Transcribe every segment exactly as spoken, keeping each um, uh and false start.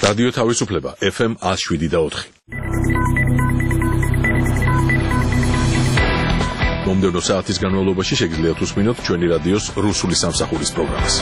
რადიო თავისუფლება ეფ ემ one oh seven და four. მომდევნო საათის განმავლობაში შეგიძლიათ უსმინოთ ჩვენი რადიოს რუსული სამსახურის პროგრამას.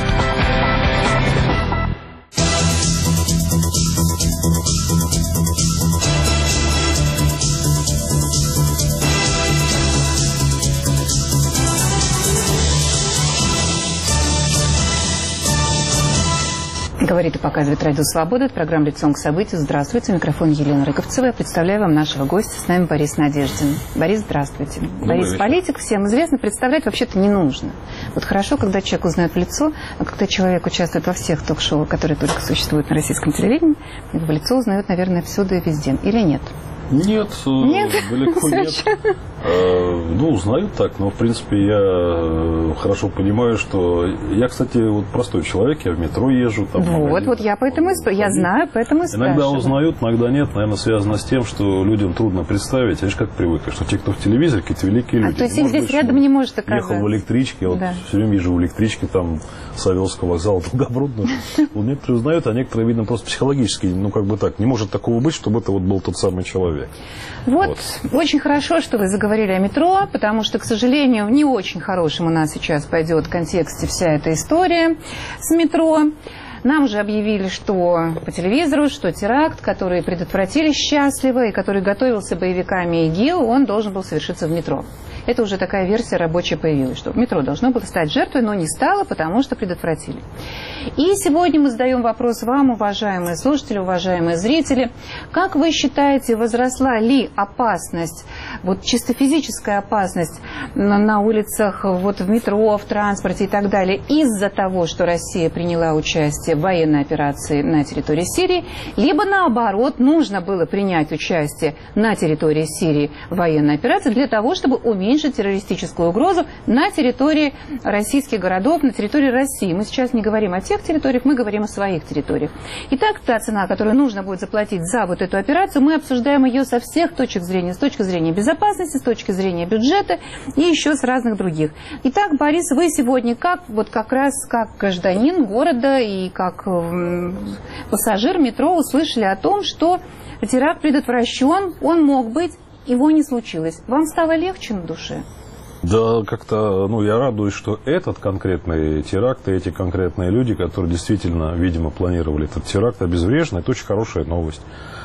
Говорит и показывает Радио Свобода. Это программа «Лицом к событию». Здравствуйте. Микрофон Елена Рыковцева. Я представляю вам нашего гостя. С нами Борис Надеждин. Борис, здравствуйте. Борис политик, всем известно. Представлять вообще-то не нужно. Вот хорошо, когда человек узнает в лицо, а когда человек участвует во всех ток-шоу, которые только существуют на российском телевидении, в лицо узнают, наверное, всюду и везде. Или нет? Нет, нет? далеко нет. Ну, узнают так, но, в принципе, я хорошо понимаю, что... Я, кстати, вот простой человек, я в метро езжу. Там, вот, магазин, вот я поэтому и я знаю, поэтому и спрашиваю. Иногда узнают, иногда нет. Наверное, связано с тем, что людям трудно представить. Они же как привыкли, что те, кто в телевизоре, какие-то великие люди. А то есть их здесь быть, рядом не может оказаться. Ехал в электричке, вот да. Все время вижу в электричке, там, Савеловского вокзала, Долгопрудного. Вот некоторые узнают, а некоторые, видно, просто психологически, ну, как бы так, не может такого быть, чтобы это вот был тот самый человек. Вот, вот, очень хорошо, что вы заговорили о метро, потому что, к сожалению, в не очень хорошем у нас сейчас пойдет в контексте вся эта история с метро. Нам уже объявили, что по телевизору, что теракт, который предотвратили счастливо и который готовился боевиками ИГИЛ, он должен был совершиться в метро. Это уже такая версия рабочая появилась, что метро должно было стать жертвой, но не стало, потому что предотвратили. И сегодня мы задаем вопрос вам, уважаемые слушатели, уважаемые зрители. Как вы считаете, возросла ли опасность, вот чисто физическая опасность на, на улицах, вот в метро, в транспорте и так далее, из-за того, что Россия приняла участие в военной операции на территории Сирии, либо наоборот, нужно было принять участие на территории Сирии в военной операции для того, чтобы уменьшить террористическую угрозу на территории российских городов, на территории России. Мы сейчас не говорим о тех территориях, мы говорим о своих территориях. Итак, та цена, которую нужно будет заплатить за вот эту операцию, мы обсуждаем ее со всех точек зрения. С точки зрения безопасности, с точки зрения бюджета и еще с разных других. Итак, Борис, вы сегодня как, вот как раз как гражданин города и как пассажир метро услышали о том, что теракт предотвращен, он мог быть, его не случилось. Вам стало легче на душе? Да, как-то, ну, я радуюсь, что этот конкретный теракт и эти конкретные люди, которые действительно, видимо, планировали этот теракт, обезврежены. Это очень хорошая новость.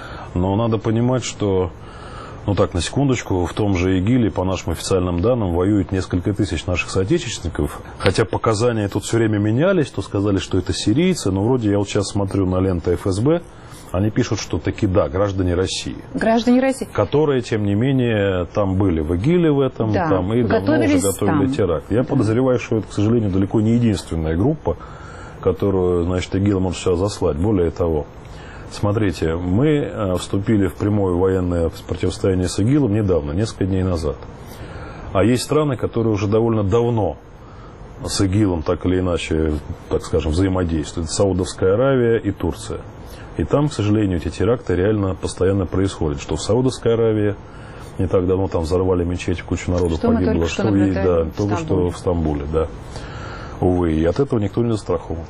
Но надо понимать, что, ну так, на секундочку, в том же ИГИЛе, по нашим официальным данным, воюют несколько тысяч наших соотечественников. Хотя показания тут все время менялись, то сказали, что это сирийцы, но вроде я вот сейчас смотрю на ленты эф эс бэ, они пишут, что таки да, граждане России. Граждане России. Которые, тем не менее, там были в ИГИЛе в этом, да, там, и давно уже готовили там. теракт. Я да. подозреваю, что это, к сожалению, далеко не единственная группа, которую, значит, ИГИЛ может сейчас заслать. Более того, смотрите, мы вступили в прямое военное противостояние с ИГИЛом недавно, несколько дней назад. А есть страны, которые уже довольно давно с ИГИЛом так или иначе, так скажем, взаимодействуют. Это Саудовская Аравия и Турция. И там, к сожалению, эти теракты реально постоянно происходят. Что в Саудовской Аравии, не так давно там взорвали мечеть, куча народу что погибло, что, что, и, да, только что в Стамбуле, да. Увы, и от этого никто не застрахован.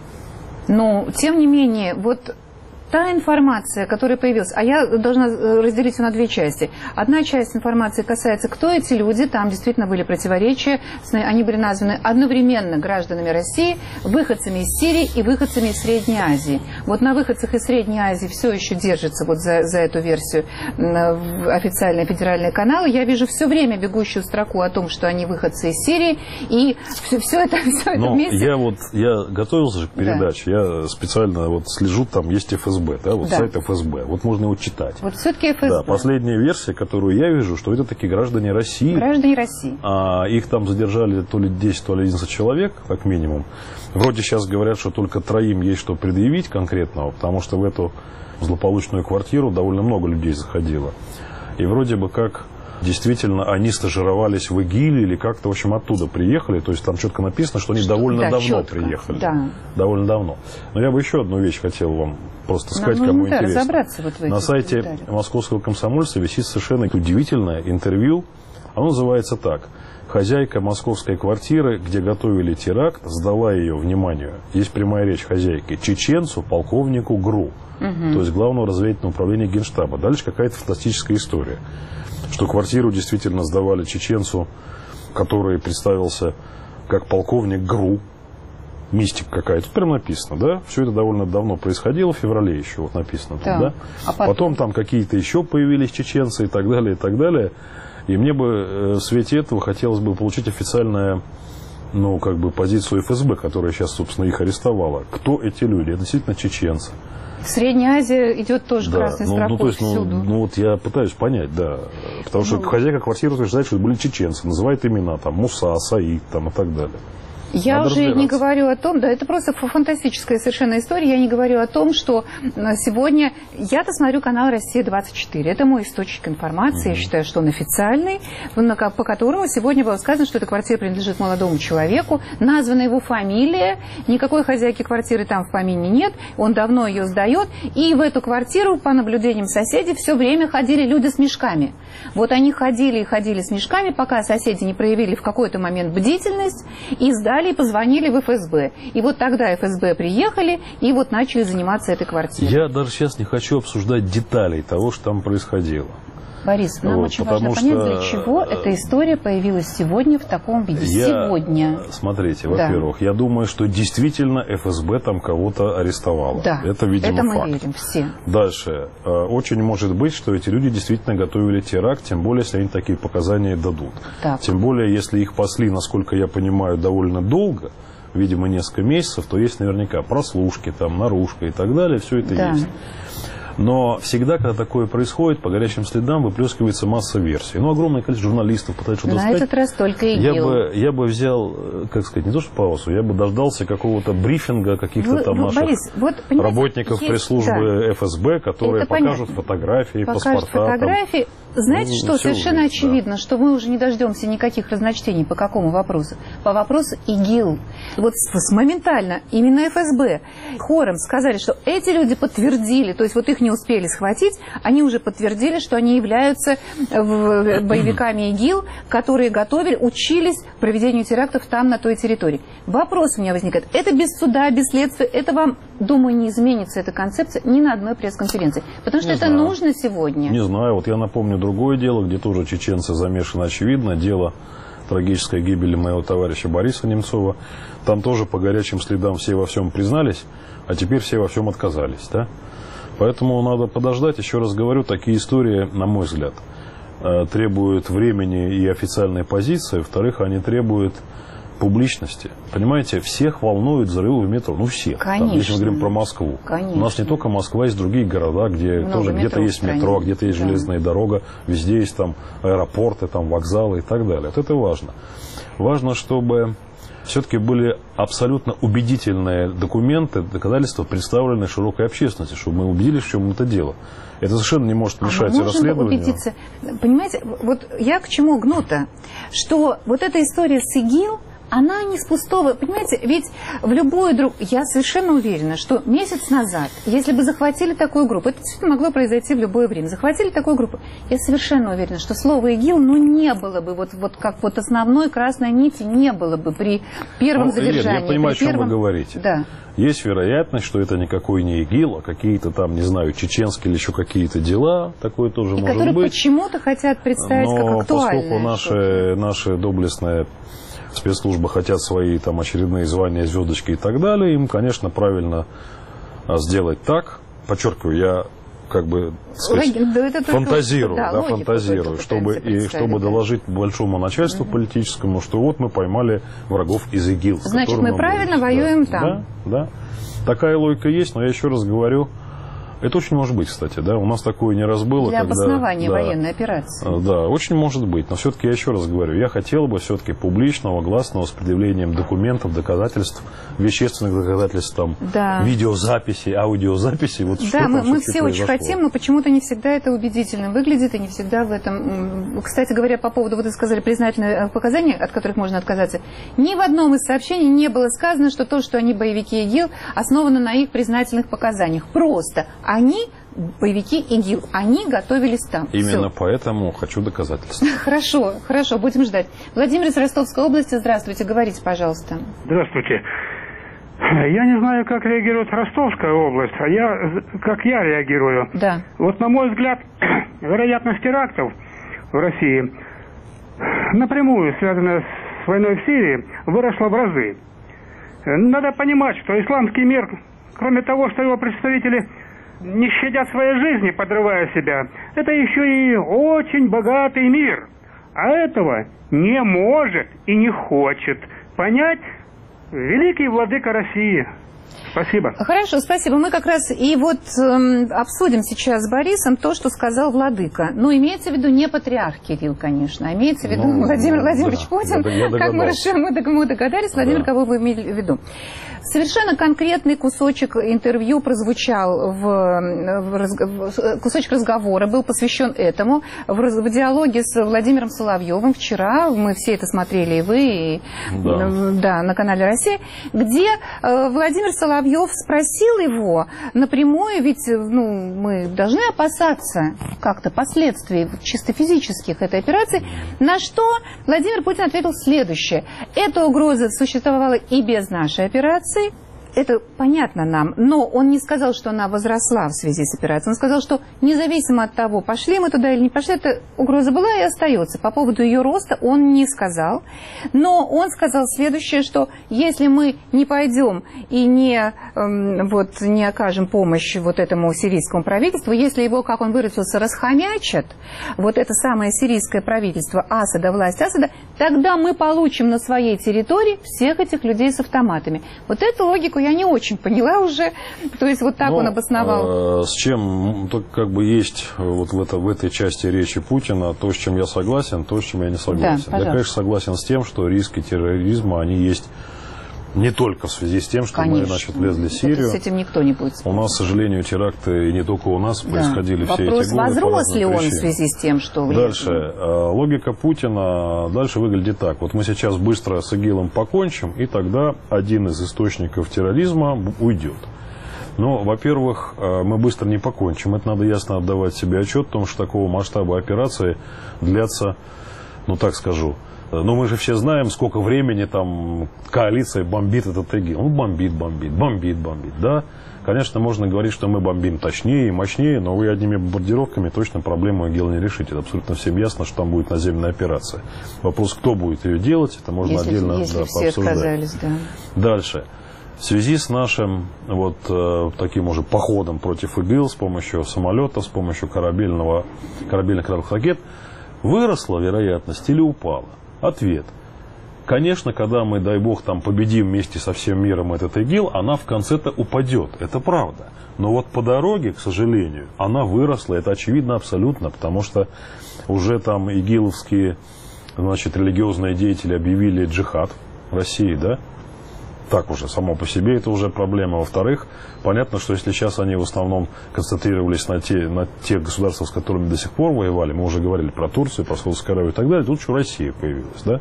Но, тем не менее, вот та информация, которая появилась, а я должна разделить ее на две части. Одна часть информации касается, кто эти люди, там действительно были противоречия, они были названы одновременно гражданами России, выходцами из Сирии и выходцами из Средней Азии. Вот на выходцах из Средней Азии все еще держится вот за, за эту версию официальные федеральные каналы. Я вижу все время бегущую строку о том, что они выходцы из Сирии, и все, все это, все это вместе. Я вот, я готовился же к передаче, да. Я специально вот слежу, там есть эф эс бэ. Да, вот да. сайт эф эс бэ. Вот можно его читать. Вот все-таки эф эс бэ. Да, последняя версия, которую я вижу, что это такие граждане России. Граждане России. А, их там задержали то ли десять, то ли одиннадцать человек, как минимум. Вроде сейчас говорят, что только троим есть что предъявить конкретного, потому что в эту злополучную квартиру довольно много людей заходило. И вроде бы как действительно они стажировались в ИГИЛе или как-то, в общем, оттуда приехали. То есть там четко написано, что они что, довольно да, давно четко. приехали. Да. Довольно давно. Но я бы еще одну вещь хотел вам просто сказать, Нам кому да, интересно. Вот На сайте комментариях. Московского комсомольца висит совершенно удивительное интервью. Оно называется так. хозяйка московской квартиры, где готовили теракт, сдала ее, вниманию, есть прямая речь хозяйки, чеченцу, полковнику ГРУ, угу. то есть Главного разведывательного управления Генштаба. Дальше какая-то фантастическая история, что квартиру действительно сдавали чеченцу, который представился как полковник ГРУ, мистика какая-то, тут прям написано, да, все это довольно давно происходило, в феврале еще вот написано, да. Тут, да? А потом... потом там какие-то еще появились чеченцы и так далее, и так далее. И мне бы в свете этого хотелось бы получить официальную, ну, как бы, позицию эф эс бэ, которая сейчас, собственно, их арестовала. Кто эти люди? Это действительно чеченцы. Средняя Азия идет тоже да, красной ну, строкой ну, то есть, всюду. Ну, ну, вот я пытаюсь понять, да. Потому ну, что хозяйка квартиры утверждает, что это были чеченцы. Называет имена, там, Муса, Саид, там, и так далее. Я Надо уже не говорю о том, да, это просто фантастическая совершенно история, я не говорю о том, что сегодня, я-то смотрю канал «Россия двадцать четыре», это мой источник информации, mm-hmm. я считаю, что он официальный, по которому сегодня было сказано, что эта квартира принадлежит молодому человеку, названа его фамилия, никакой хозяйки квартиры там в помине нет, он давно ее сдает, и в эту квартиру, по наблюдениям соседей, все время ходили люди с мешками. Вот они ходили и ходили с мешками, пока соседи не проявили в какой-то момент бдительность и сдали, и позвонили в эф эс бэ. И вот тогда эф эс бэ приехали и вот начали заниматься этой квартирой. Я даже сейчас не хочу обсуждать деталей того, что там происходило. Борис, нам вот, очень важно понять, что... для чего эта история появилась сегодня в таком виде. Я... Сегодня. Смотрите, во-первых, да. я думаю, что действительно эф эс бэ там кого-то арестовало. Да, это, видимо, это мы факт. верим все. Дальше. Очень может быть, что эти люди действительно готовили теракт, тем более, если они такие показания дадут. Так. Тем более, если их пасли, насколько я понимаю, довольно долго, видимо, несколько месяцев, то есть наверняка прослушки, там, наружка и так далее, все это да. есть. Но всегда, когда такое происходит, по горячим следам выплескивается масса версий. Ну, огромное количество журналистов пытаются что-то сказать. На этот раз только ИГИЛ. Я бы, я бы взял, как сказать, не то что паузу, я бы дождался какого-то брифинга каких-то там наших Борис, вот, работников есть, пресс-службы да. эф эс бэ, которые это покажут понятно. фотографии, покажут паспорта. фотографии. Там. Знаете ну, что, совершенно увидеть, очевидно, да. что мы уже не дождемся никаких разночтений по какому вопросу. По вопросу ИГИЛ. Вот моментально именно эф эс бэ хором сказали, что эти люди подтвердили, то есть вот их не успели схватить, они уже подтвердили, что они являются боевиками ИГИЛ, которые готовили, учились проведению терактов там, на той территории. Вопрос у меня возникает. Это без суда, без следствия, это вам, думаю, не изменится эта концепция ни на одной пресс-конференции. Потому что не это знаю. нужно сегодня. Не знаю, вот я напомню другое дело, где тоже чеченцы замешаны, очевидно, дело трагической гибели моего товарища Бориса Немцова. Там тоже по горячим следам все во всем признались, а теперь все во всем отказались, да? Поэтому надо подождать. Еще раз говорю, такие истории, на мой взгляд, требуют времени и официальной позиции. Во-вторых, они требуют публичности. Понимаете, всех волнует взрывы в метро. Ну, всех. Там, если мы говорим про Москву. Конечно. У нас не только Москва, есть другие города, где много тоже где-то есть метро, где-то есть да. железная дорога, везде есть там аэропорты, там вокзалы и так далее. Вот это важно. Важно, чтобы все-таки были абсолютно убедительные документы, доказательства, представленные широкой общественности, чтобы мы убедились, в чем это дело. Это совершенно не может мешать а расследованию. Убедиться. Понимаете, вот я к чему гну-то, что вот эта история с ИГИЛ, она не с пустого, понимаете, ведь в любую другую, я совершенно уверена, что месяц назад, если бы захватили такую группу, это действительно могло произойти в любое время, захватили такую группу, я совершенно уверена, что слово ИГИЛ, ну, не было бы, вот, вот как вот основной красной нити не было бы при первом ну, задержании. Елена, я понимаю, о чем первом... вы говорите. Да. Есть вероятность, что это никакой не ИГИЛ, а какие-то там, не знаю, чеченские или еще какие-то дела, такое тоже и может которые быть. Почему-то хотят представить но как актуальное. Поскольку наши, наши доблестные спецслужбы хотят свои там очередные звания, звездочки и так далее, им, конечно, правильно сделать так, подчеркиваю, я как бы сказать, да, фантазирую, да, да, фантазирую, чтобы, и, чтобы да. доложить большому начальству угу. политическому, что вот мы поймали врагов из ИГИЛ. Значит, мы, мы правильно были. воюем да, там. Да, да. Такая логика есть, но я еще раз говорю, это очень может быть, кстати, да, у нас такое не раз было. Для когда, обоснования да, военной операции. Да, очень может быть, но все-таки я еще раз говорю, я хотел бы все-таки публичного, гласного, с предъявлением документов, доказательств, вещественных доказательств, там, да. видеозаписи, аудиозаписи. Вот да, мы, мы все очень хотим, но почему-то не всегда это убедительно выглядит, и не всегда в этом... Кстати говоря, по поводу, вот вы сказали, признательные показания, от которых можно отказаться, ни в одном из сообщений не было сказано, что то, что они боевики ИГИЛ, основано на их признательных показаниях. Просто они боевики ИГИЛ. Они готовились там. Именно Все. поэтому хочу доказательства. Хорошо, хорошо, будем ждать. Владимир из Ростовской области, здравствуйте, говорите, пожалуйста. Здравствуйте. Я не знаю, как реагирует Ростовская область, а я, как я реагирую. Да. Вот, на мой взгляд, вероятность терактов в России, напрямую связанная с войной в Сирии, выросла в разы. Надо понимать, что исламский мир, кроме того, что его представители не щадят своей жизни, подрывая себя, это еще и очень богатый мир. А этого не может и не хочет понять великий владыка России. Спасибо. Хорошо, спасибо. Мы как раз и вот эм, обсудим сейчас с Борисом то, что сказал владыка. Ну, имеется в виду не патриарх Кирилл, конечно, а имеется в виду ну, Владимир Владимирович да, Путин. Я, я как мы, решили, мы догадались, Владимир, да. Кого вы имели в виду? Совершенно конкретный кусочек интервью прозвучал, в, в, в, кусочек разговора был посвящен этому в, в диалоге с Владимиром Соловьевым вчера, мы все это смотрели, и вы, и, да. Да, на канале «Россия», где э, Владимир Соловьев спросил его напрямую, ведь ну, мы должны опасаться как-то последствий чисто физических этой операции, на что Владимир Путин ответил следующее. Эта угроза существовала и без нашей операции. Это понятно нам, но он не сказал, что она возросла в связи с операцией. Он сказал, что независимо от того, пошли мы туда или не пошли, эта угроза была и остается. По поводу ее роста он не сказал. Но он сказал следующее, что если мы не пойдем и не, эм, вот, не окажем помощь вот этому сирийскому правительству, если его, как он выразился, расхомячат, вот это самое сирийское правительство Асада, власть Асада, тогда мы получим на своей территории всех этих людей с автоматами. Вот эту логику я не очень поняла уже, то есть вот так ну, он обосновал. Э, с чем, то, как бы есть вот в, это, в этой части речи Путина то, с чем я согласен, то, с чем я не согласен. Да, я, конечно, согласен с тем, что риски терроризма, они есть не только в связи с тем, что конечно. мы, значит, влезли в Сирию. Это с этим никто не будет спорить. У нас, к сожалению, теракты, и не только у нас, да. происходили Вопрос, все эти годы. Вопрос, возрос ли он причин. в связи с тем, что... Дальше. Логика Путина дальше выглядит так. Вот мы сейчас быстро с ИГИЛом покончим, и тогда один из источников терроризма уйдет. Но, во-первых, мы быстро не покончим. Это надо ясно отдавать себе отчет, потому что такого масштаба операции длятся, ну так скажу, но мы же все знаем, сколько времени там коалиция бомбит этот ИГИЛ. Он бомбит, бомбит, бомбит, бомбит, да. Конечно, можно говорить, что мы бомбим точнее и мощнее, но вы одними бомбардировками точно проблему ИГИЛ не решите. Это абсолютно всем ясно, что там будет наземная операция. Вопрос, кто будет ее делать, это можно если, отдельно если да, все пообсуждать. отказались, да. Дальше. В связи с нашим вот э, таким уже походом против ИГИЛ с помощью самолетов, с помощью корабельного, корабельных ракет, выросла вероятность или упала? Ответ. Конечно, когда мы, дай бог, там победим вместе со всем миром этот ИГИЛ, она в конце-то упадет. Это правда. Но вот по дороге, к сожалению, она выросла. Это очевидно абсолютно, потому что уже там игиловские, значит, религиозные деятели объявили джихад в России, да? Так уже, само по себе это уже проблема. Во-вторых, понятно, что если сейчас они в основном концентрировались на, те, на тех государствах, с которыми до сих пор воевали, мы уже говорили про Турцию, про Саудовскую Аравию и так далее, тут еще Россия появилась, да?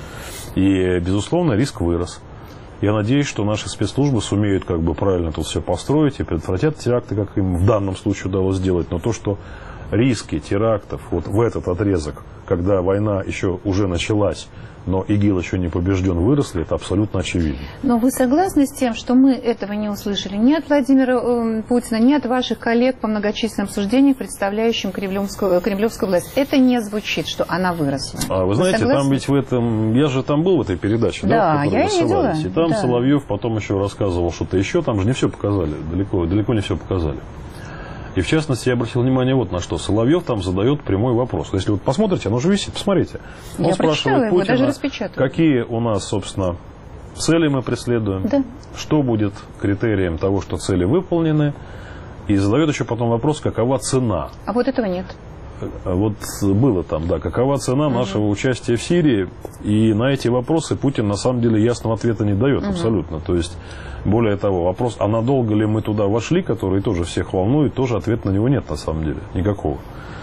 И, безусловно, риск вырос. Я надеюсь, что наши спецслужбы сумеют как бы правильно тут все построить и предотвратят теракты, как им в данном случае удалось сделать. Но то, что риски терактов вот в этот отрезок, когда война еще уже началась, но ИГИЛ еще не побежден, выросли, это абсолютно очевидно. Но вы согласны с тем, что мы этого не услышали ни от Владимира э, Путина, ни от ваших коллег по многочисленным обсуждениям, представляющим кремлевскую, кремлевскую власть? Это не звучит, что она выросла. А вы, вы знаете, согласны? Там ведь в этом... Я же там был в этой передаче, да, да я видела. И там да. Соловьев потом еще рассказывал что-то еще, там же не все показали, далеко, далеко не все показали. И в частности, я обратил внимание вот на что. Соловьев там задает прямой вопрос. Если вот посмотрите, оно же висит, посмотрите. Он я спрашивает его, Путина, даже какие у нас, собственно, цели мы преследуем, да. что будет критерием того, что цели выполнены, и задает еще потом вопрос, какова цена. А вот этого нет. Вот было там, да, какова цена угу. нашего участия в Сирии, и на эти вопросы Путин на самом деле ясного ответа не дает угу. абсолютно. То есть, более того, вопрос, а надолго ли мы туда вошли, который тоже всех волнует, тоже ответа на него нет на самом деле, никакого.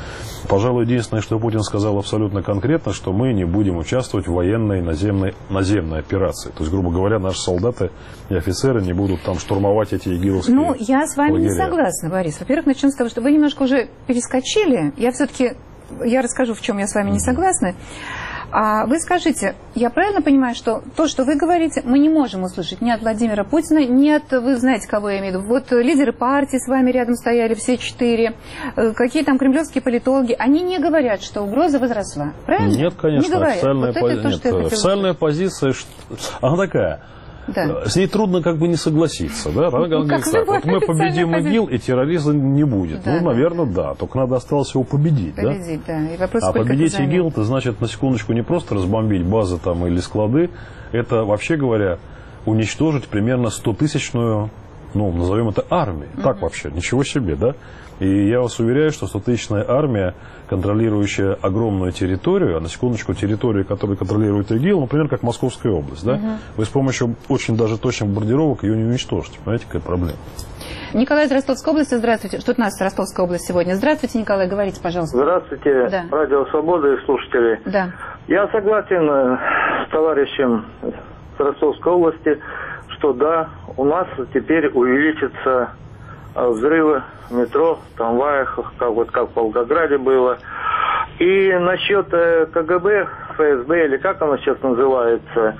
Пожалуй, единственное, что Путин сказал абсолютно конкретно, что мы не будем участвовать в военной наземной, наземной операции. То есть, грубо говоря, наши солдаты и офицеры не будут там штурмовать эти игиловские Ну, я с вами лагеря. не согласна, Борис. Во-первых, начнем с того, что вы немножко уже перескочили. Я все-таки, я расскажу, в чем я с вами не согласна. А вы скажите, я правильно понимаю, что то, что вы говорите, мы не можем услышать ни от Владимира Путина, ни от, вы знаете, кого я имею в виду, вот лидеры партии с вами рядом стояли, все четыре, какие там кремлевские политологи, они не говорят, что угроза возросла, правильно? Нет, конечно, не говорят. официальная, Вот пози... это то, что я Нет, официальная позиция, она такая. Да. С ней трудно как бы не согласиться, да? Она Ну, говорит как так, вот мы официальная победим позиция. ИГИЛ, и терроризма не будет. Да, ну, да. наверное, да. Только надо осталось его победить, Победить, да. И вопрос, да? А сколько победить это займет. ИГИЛ, это значит, на секундочку, не просто разбомбить базы там или склады, это, вообще говоря, уничтожить примерно стотысячную, ну, назовем это армией. Mm-hmm. Так вообще, ничего себе, да? И я вас уверяю, что стотысячная армия, контролирующая огромную территорию, а на секундочку территорию, которую контролирует ИГИЛ, например, как Московская область, да, угу. вы с помощью очень даже точных бомбардировок ее не уничтожите. Понимаете, какая проблема? Николай из Ростовской области, здравствуйте. Что у нас в Ростовской области сегодня? Здравствуйте, Николай, говорите, пожалуйста. Здравствуйте, да. Радио Свобода и слушатели. Да. Я согласен с товарищем с Ростовской области, что да, у нас теперь увеличатся взрывы в метро, в трамваях, как, вот как в Волгограде было. И насчет КГБ, ФСБ, или как оно сейчас называется,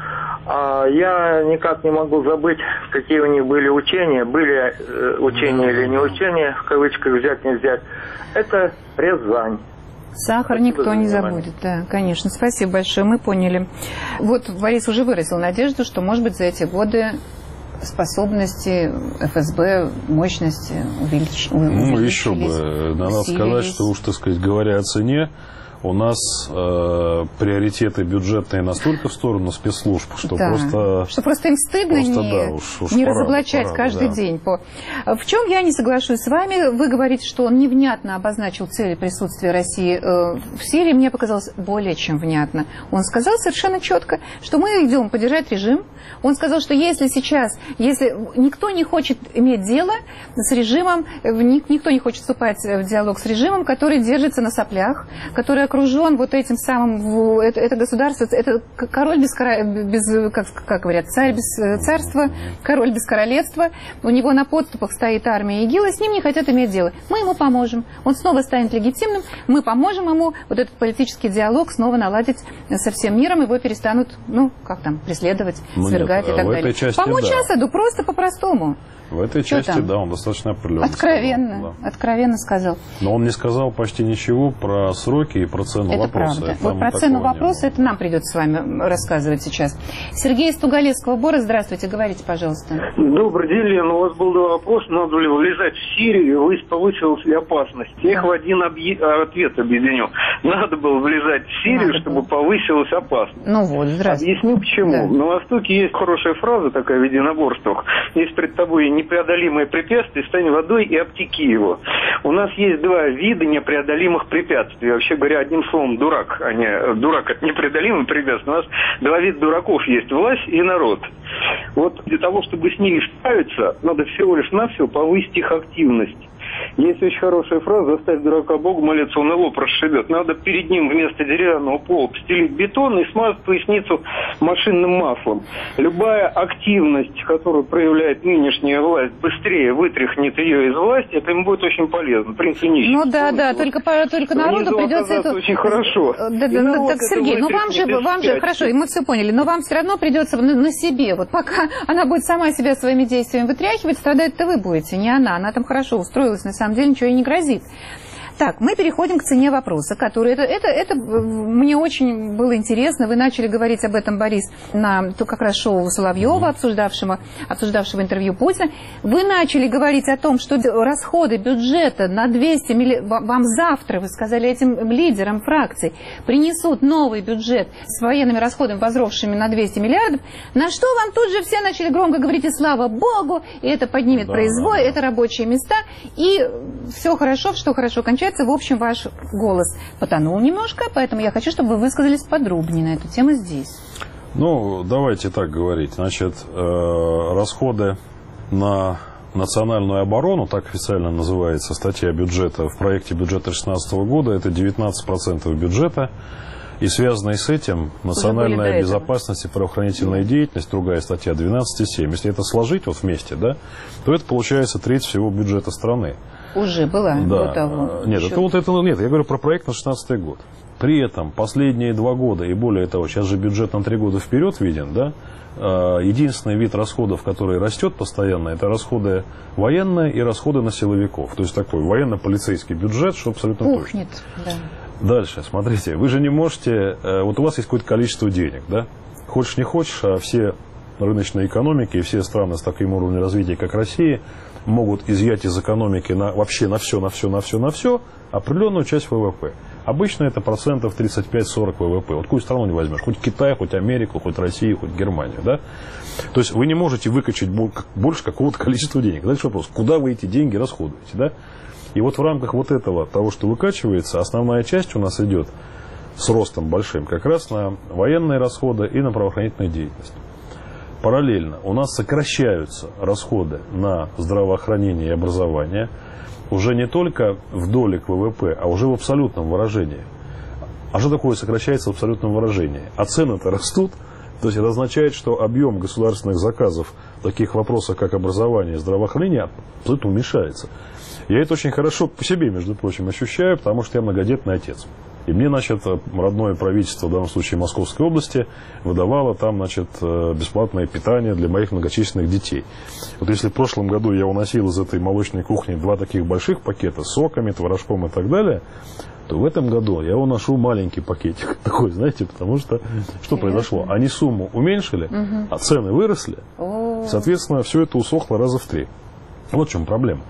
я никак не могу забыть, какие у них были учения, были учения или не учения, в кавычках взять не взять. Это Рязань. Сахар никто не забудет, да, конечно. Спасибо большое, мы поняли. Вот Борис уже выразил надежду, что, может быть, за эти годы способности ФСБ, мощности увелич... Ну, еще бы. Надо сказать, что уж, так сказать, говоря о цене, у нас э, приоритеты бюджетные настолько в сторону спецслужб, что да. просто... Что просто им стыдно просто, не, да, уж, уж не пора, разоблачать пора, каждый да. день. По... В чем я не соглашусь с вами? Вы говорите, что он невнятно обозначил цели присутствия России э, в Сирии. Мне показалось более чем внятно. Он сказал совершенно четко, что мы идем поддержать режим. Он сказал, что если сейчас, если никто не хочет иметь дело с режимом, никто не хочет вступать в диалог с режимом, который держится на соплях, который окружен вот этим самым, это, это государство, это король без, без как, как говорят, царь без царства, король без королевства, у него на подступах стоит армия ИГИЛа, с ним не хотят иметь дело. Мы ему поможем, он снова станет легитимным, мы поможем ему вот этот политический диалог снова наладить со всем миром, его перестанут, ну, как там, преследовать, ну, свергать нет, и так в далее. Этой части, Помочь да. Асаду просто по-простому. В этой Что части, там? да, он достаточно определенно Откровенно, сказал. Да. откровенно сказал. Но он не сказал почти ничего про сроки и про цену Это вопроса. правда. Это Вот про цену вопроса, это нам придется с вами рассказывать сейчас. Сергей из Тугалецкого Бора, здравствуйте, говорите, пожалуйста. Добрый день, Лена. У вас был вопрос, надо ли влезать в Сирию, вы повысилась ли опасность. Я их в один объ... ответ объединю. Надо было влезать в Сирию, надо чтобы было. Повысилась опасность. Ну вот, здравствуйте. Объясню почему. Да. На Востоке есть хорошая фраза такая в единоборствах. Есть перед тобой непреодолимое препятствие, стань водой и обтеки его. У нас есть два вида непреодолимых препятствий. Вообще говоря, одним словом, дурак, а не дурак это непреодолимое препятствие. У нас два вида дураков есть: власть и народ. Вот для того, чтобы с ними справиться, надо всего лишь навсего повысить их активность. Есть очень хорошая фраза: заставь дурака Богу молиться, он и лоб расшибет. Надо перед ним вместо деревянного пола постелить бетон и смазать поясницу машинным маслом. Любая активность, которую проявляет нынешняя власть, быстрее вытряхнет ее из власти, это им будет очень полезно. Принцип нищий. Ну да, да, только, только народу придется это... очень хорошо. Да, да, да, так, Сергей, ну вам же, вам же, хорошо, и мы все поняли, но вам все равно придется на, на себе. Вот пока она будет сама себя своими действиями вытряхивать, страдать-то вы будете, не она. Она там хорошо устроилась, на самом деле ничего ей не грозит. Так, мы переходим к цене вопроса, который... Это, это, это мне очень было интересно. Вы начали говорить об этом, Борис, на то, как раз шоу Соловьева, обсуждавшего, обсуждавшего интервью Путина. Вы начали говорить о том, что расходы бюджета на двести миллиардов... Вам завтра, вы сказали этим лидерам фракций, принесут новый бюджет с военными расходами, возросшими на двести миллиардов. На что вам тут же все начали громко говорить: и слава Богу, и это поднимет да, производство, да, да. это рабочие места, и все хорошо, что хорошо кончается. В общем, ваш голос потонул немножко, поэтому я хочу, чтобы вы высказались подробнее на эту тему здесь. Ну, давайте так говорить. Значит, расходы на национальную оборону, так официально называется статья бюджета в проекте бюджета две тысячи шестнадцатого года, это девятнадцать процентов бюджета. И связанной с этим национальная безопасность и правоохранительная деятельность, другая статья двенадцать и семь. Если это сложить вот вместе, да, то это получается треть всего бюджета страны. Уже была да. до того. Нет, Еще... это вот это нет, я говорю про проект на шестнадцатый год. При этом последние два года, и более того, сейчас же бюджет на три года вперед виден, да, единственный вид расходов, который растет постоянно, это расходы военные и расходы на силовиков. То есть такой военно-полицейский бюджет, что абсолютно Пухнет, точно. Да. Дальше, смотрите, вы же не можете, вот у вас есть какое-то количество денег, да, хочешь не хочешь, а все рыночные экономики и все страны с таким уровнем развития, как Россия, могут изъять из экономики на, вообще на все, на все, на все, на все определенную часть ВВП. Обычно это процентов тридцать пять сорок ВВП. Вот какую страну не возьмешь, хоть Китай, хоть Америку, хоть Россию, хоть Германию, да? То есть вы не можете выкачать больше какого-то количества денег. Дальше вопрос, куда вы эти деньги расходуете, да? И вот в рамках вот этого, того, что выкачивается, основная часть у нас идет с ростом большим как раз на военные расходы и на правоохранительную деятельность. Параллельно у нас сокращаются расходы на здравоохранение и образование уже не только в доле к ВВП, а уже в абсолютном выражении. А что такое сокращается в абсолютном выражении? А цены-то растут. То есть это означает, что объем государственных заказов в таких вопросах, как образование и здравоохранение, абсолютно уменьшается. Я это очень хорошо по себе, между прочим, ощущаю, потому что я многодетный отец. И мне, значит, родное правительство, в данном случае Московской области, выдавало там, значит, бесплатное питание для моих многочисленных детей. Вот если в прошлом году я уносил из этой молочной кухни два таких больших пакета с соками, творожком и так далее, то в этом году я уношу маленький пакетик такой, знаете, потому что что произошло? Они сумму уменьшили, угу. а цены выросли. О-о-о. Соответственно, все это усохло раза в три. Вот в чем проблема.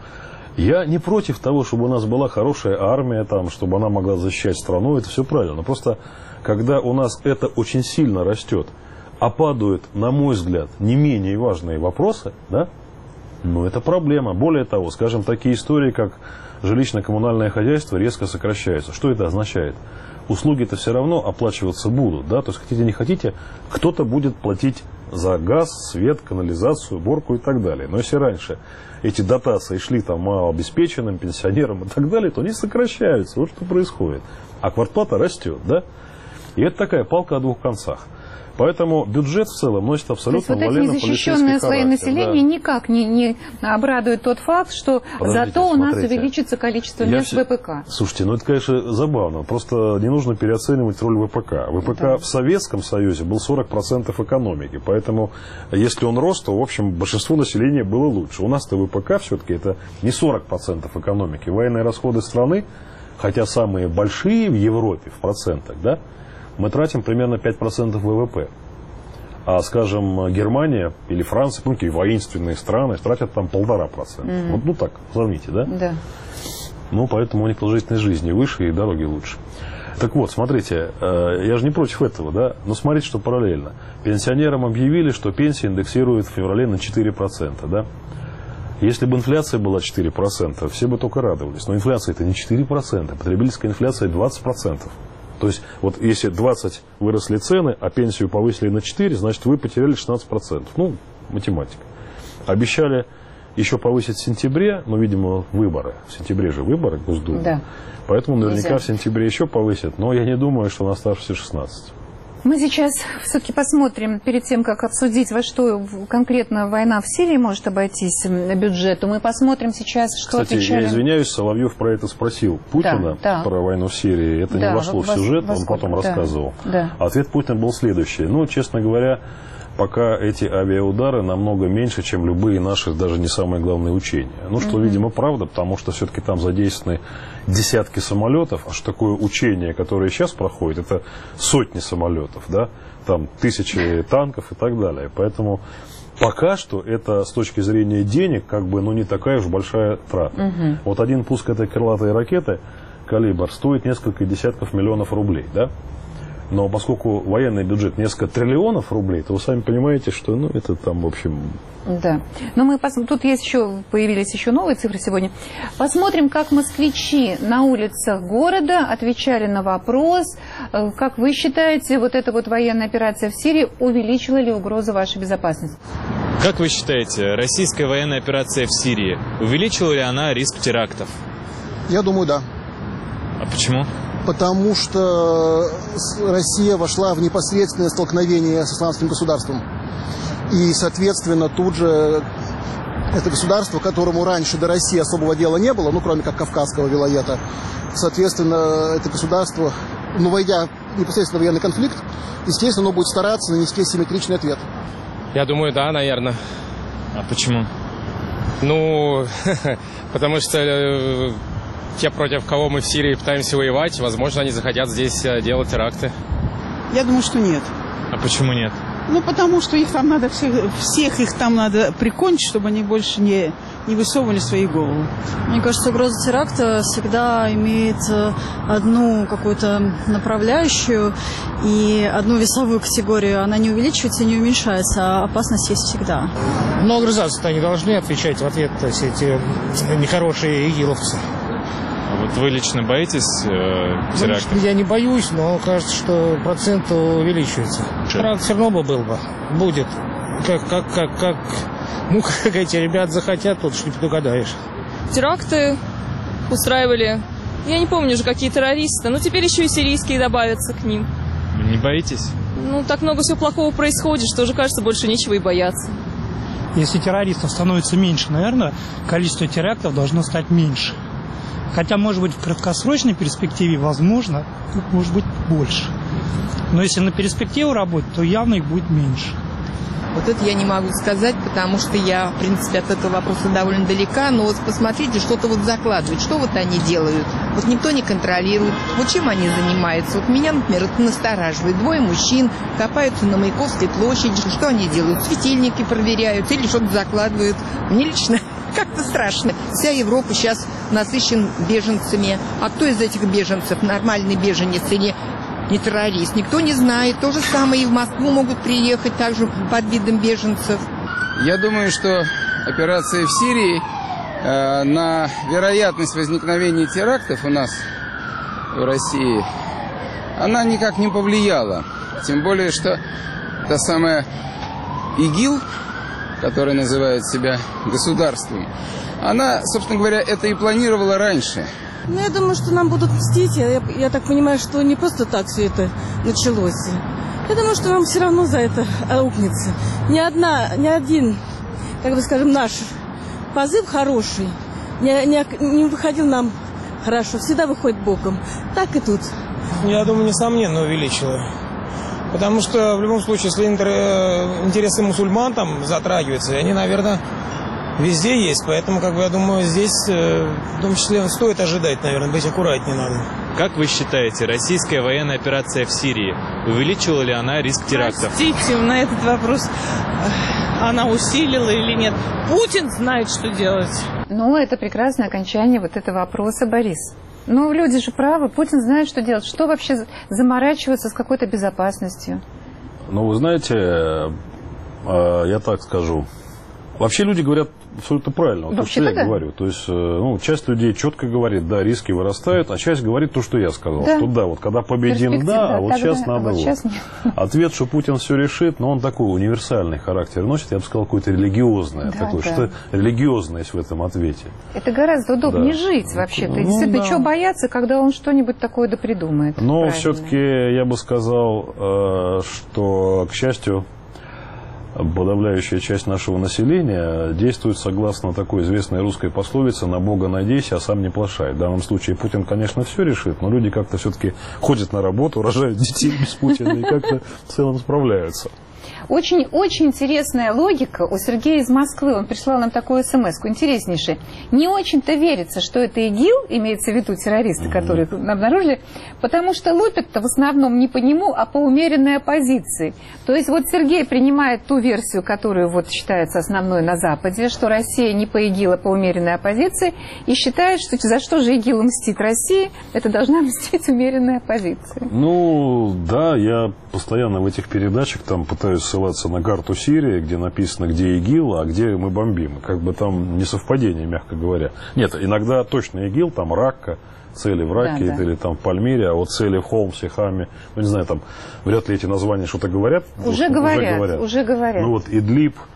Я не против того, чтобы у нас была хорошая армия, там, чтобы она могла защищать страну, это все правильно. Но просто, когда у нас это очень сильно растет, а падают, на мой взгляд, не менее важные вопросы, да, ну, это проблема. Более того, скажем, такие истории, как жилищно-коммунальное хозяйство, резко сокращаются. Что это означает? Услуги-то все равно оплачиваться будут, да, то есть, хотите не хотите, кто-то будет платить за газ, свет, канализацию, уборку и так далее. Но если раньше эти дотации шли там малообеспеченным, пенсионерам и так далее, то они сокращаются. Вот что происходит. А квартплата растет, да? И это такая палка о двух концах. Поэтому бюджет в целом носит абсолютно военно-полицейский характер. То есть вот эти незащищенные слои населения, да, никак не, не обрадует тот факт, что Подождите, зато у нас смотрите. увеличится количество мест все... ВПК. Слушайте, ну это, конечно, забавно. Просто не нужно переоценивать роль ВПК. ВПК да. в Советском Союзе был сорок процентов экономики. Поэтому, если он рос, то, в общем, большинству населения было лучше. У нас-то ВПК все-таки это не сорок процентов экономики. Военные расходы страны, хотя самые большие в Европе в процентах, да, мы тратим примерно пять процентов ВВП. А, скажем, Германия или Франция, ну, такие воинственные страны, тратят там полтора процента. Mm-hmm. Вот, ну так, сравните, да? Да. Ну, поэтому у них продолжительность жизни выше и дороги лучше. Так вот, смотрите, я же не против этого, да? Но смотрите, что параллельно. Пенсионерам объявили, что пенсии индексируют в феврале на четыре процента, да? Если бы инфляция была четыре процента, все бы только радовались. Но инфляция это не четыре процента, потребительская инфляция двадцать процентов. То есть, вот если двадцать выросли цены, а пенсию повысили на четыре, значит, вы потеряли шестнадцать процентов. Ну, математика. Обещали еще повысить в сентябре, но, видимо, выборы. В сентябре же выборы Госдумы. Да. Поэтому наверняка Нельзя. в сентябре еще повысят. Но я не думаю, что на старте шестнадцать. Мы сейчас все-таки посмотрим, перед тем, как обсудить, во что конкретно война в Сирии может обойтись бюджету, мы посмотрим сейчас, что Кстати, отвечали... я извиняюсь, Соловьев про это спросил Путина, да, да. про войну в Сирии. Это да, не вошло в сюжет, он потом да, рассказывал. Да. Ответ Путина был следующий. Ну, честно говоря, пока эти авиаудары намного меньше, чем любые наши, даже не самые главные учения. Ну, что, mm-hmm. видимо, правда, потому что все-таки там задействованы десятки самолетов, а что такое учение, которое сейчас проходит, это сотни самолетов, да, там тысячи танков и так далее. Поэтому пока что это с точки зрения денег, как бы, ну, не такая уж большая трата. Mm-hmm. Вот один пуск этой крылатой ракеты «Калибр» стоит несколько десятков миллионов рублей, да? Но поскольку военный бюджет несколько триллионов рублей, то вы сами понимаете, что, ну, это там, в общем... Да. Но мы пос... тут есть еще, появились еще новые цифры сегодня. Посмотрим, как москвичи на улицах города отвечали на вопрос, как вы считаете, вот эта вот военная операция в Сирии увеличила ли угрозу вашей безопасности? Как вы считаете, российская военная операция в Сирии увеличила ли она риск терактов? Я думаю, да. А почему? Потому что Россия вошла в непосредственное столкновение с исламским государством. И, соответственно, тут же это государство, которому раньше до России особого дела не было, ну, кроме как Кавказского вилоета, соответственно, это государство, ну, войдя в непосредственно военный конфликт, естественно, оно будет стараться нанести симметричный ответ. Я думаю, да, наверное. А почему? Ну, потому что э, те, против кого мы в Сирии пытаемся воевать, возможно, они захотят здесь делать теракты. Я думаю, что нет. А почему нет? Ну, потому что их там надо, всех, всех их там надо прикончить, чтобы они больше не, не высовывали свои головы. Мне кажется, угроза теракта всегда имеет одну какую-то направляющую и одну весовую категорию. Она не увеличивается и не уменьшается, а опасность есть всегда. Но организации-то они должны отвечать в ответ, то есть эти нехорошие игиловцы. А вот вы лично боитесь э, терактов? Я не боюсь, но кажется, что процент увеличивается. Теракт все равно был бы, будет. Как, как, как, как, ну, как эти ребята захотят, тут что не предугадаешь. Теракты устраивали, я не помню уже, какие террористы, но теперь еще и сирийские добавятся к ним. Вы не боитесь? Ну, так много всего плохого происходит, что уже, кажется, больше нечего и бояться. Если террористов становится меньше, наверное, количество терактов должно стать меньше. Хотя, может быть, в краткосрочной перспективе, возможно, может быть больше. Но если на перспективу работать, то явно их будет меньше. Вот это я не могу сказать, потому что я, в принципе, от этого вопроса довольно далека. Но вот посмотрите, что-то вот закладывают. Что вот они делают? Вот никто не контролирует. Вот чем они занимаются? Вот меня, например, это настораживает. Двое мужчин копаются на Маяковской площади. Что они делают? Светильники проверяют или что-то закладывают. Мне лично как-то страшно. Вся Европа сейчас насыщена беженцами. А кто из этих беженцев нормальный беженец или не террорист? Никто не знает. То же самое и в Москву могут приехать также под видом беженцев. Я думаю, что операция в Сирии э, на вероятность возникновения терактов у нас в России, она никак не повлияла. Тем более, что та самая ИГИЛ, которая называет себя государством, она, собственно говоря, это и планировала раньше. Ну, я думаю, что нам будут мстить. Я, я так понимаю, что не просто так все это началось. Я думаю, что нам все равно за это аукнется. Ни одна, ни один, как бы скажем, наш позыв хороший не, не, не выходил нам хорошо. Всегда выходит боком. Так и тут. Я думаю, несомненно увеличило. Потому что в любом случае, если интересы мусульман там затрагиваются, они, наверное, везде есть. Поэтому, как бы, я думаю, здесь в том числе стоит ожидать, наверное, быть аккуратнее надо. Как вы считаете, российская военная операция в Сирии увеличила ли она риск терактов? Простите, на этот вопрос она усилила или нет. Путин знает, что делать. Ну, это прекрасное окончание вот этого вопроса, Борис. Ну, люди же правы, Путин знает, что делать. Что вообще заморачиваться с какой-то безопасностью? Ну, вы знаете, я так скажу. Вообще люди говорят абсолютно правильно, вот то, что я говорю. То есть, ну, часть людей четко говорит, да, риски вырастают, а часть говорит то, что я сказал. Да. Что да, вот когда победим, да, да, а вот сейчас надо а вот. Сейчас Ответ, что Путин все решит, но он такой универсальный характер носит, я бы сказал, какое-то религиозное, да, такое, да. Что-то религиозное есть в этом ответе. Это гораздо удобнее да. жить вообще-то. Ну, Действительно, да. Чего бояться, когда он что-нибудь такое допридумает. Но все-таки я бы сказал, что, к счастью, подавляющая часть нашего населения действует согласно такой известной русской пословице «на Бога надейся, а сам не плашай». В данном случае Путин, конечно, все решит, но люди как-то все-таки ходят на работу, рожают детей без Путина и как-то в целом справляются. Очень-очень интересная логика у Сергея из Москвы. Он прислал нам такую смс-ку, интереснейшую. Не очень-то верится, что это ИГИЛ, имеется в виду террористы, mm-hmm. которые обнаружили, потому что лупят-то в основном не по нему, а по умеренной оппозиции. То есть вот Сергей принимает ту версию, которую вот считается основной на Западе, что Россия не по ИГИЛ, а по умеренной оппозиции, и считает, что за что же ИГИЛ мстит России, это должна мстить умеренная оппозиция. Ну, да, я постоянно в этих передачах там пытаюсь ссылаться на карту Сирии, где написано, где ИГИЛ, а где мы бомбим. Как бы там несовпадение, мягко говоря. Нет, иногда точно ИГИЛ, там Ракка, цели в Раке да, да. или там в Пальмире, а вот цели в Холмсе, Хаме, ну не знаю, там вряд ли эти названия что-то говорят. Уже, говорят, уже говорят, уже говорят. Ну вот Идлиб,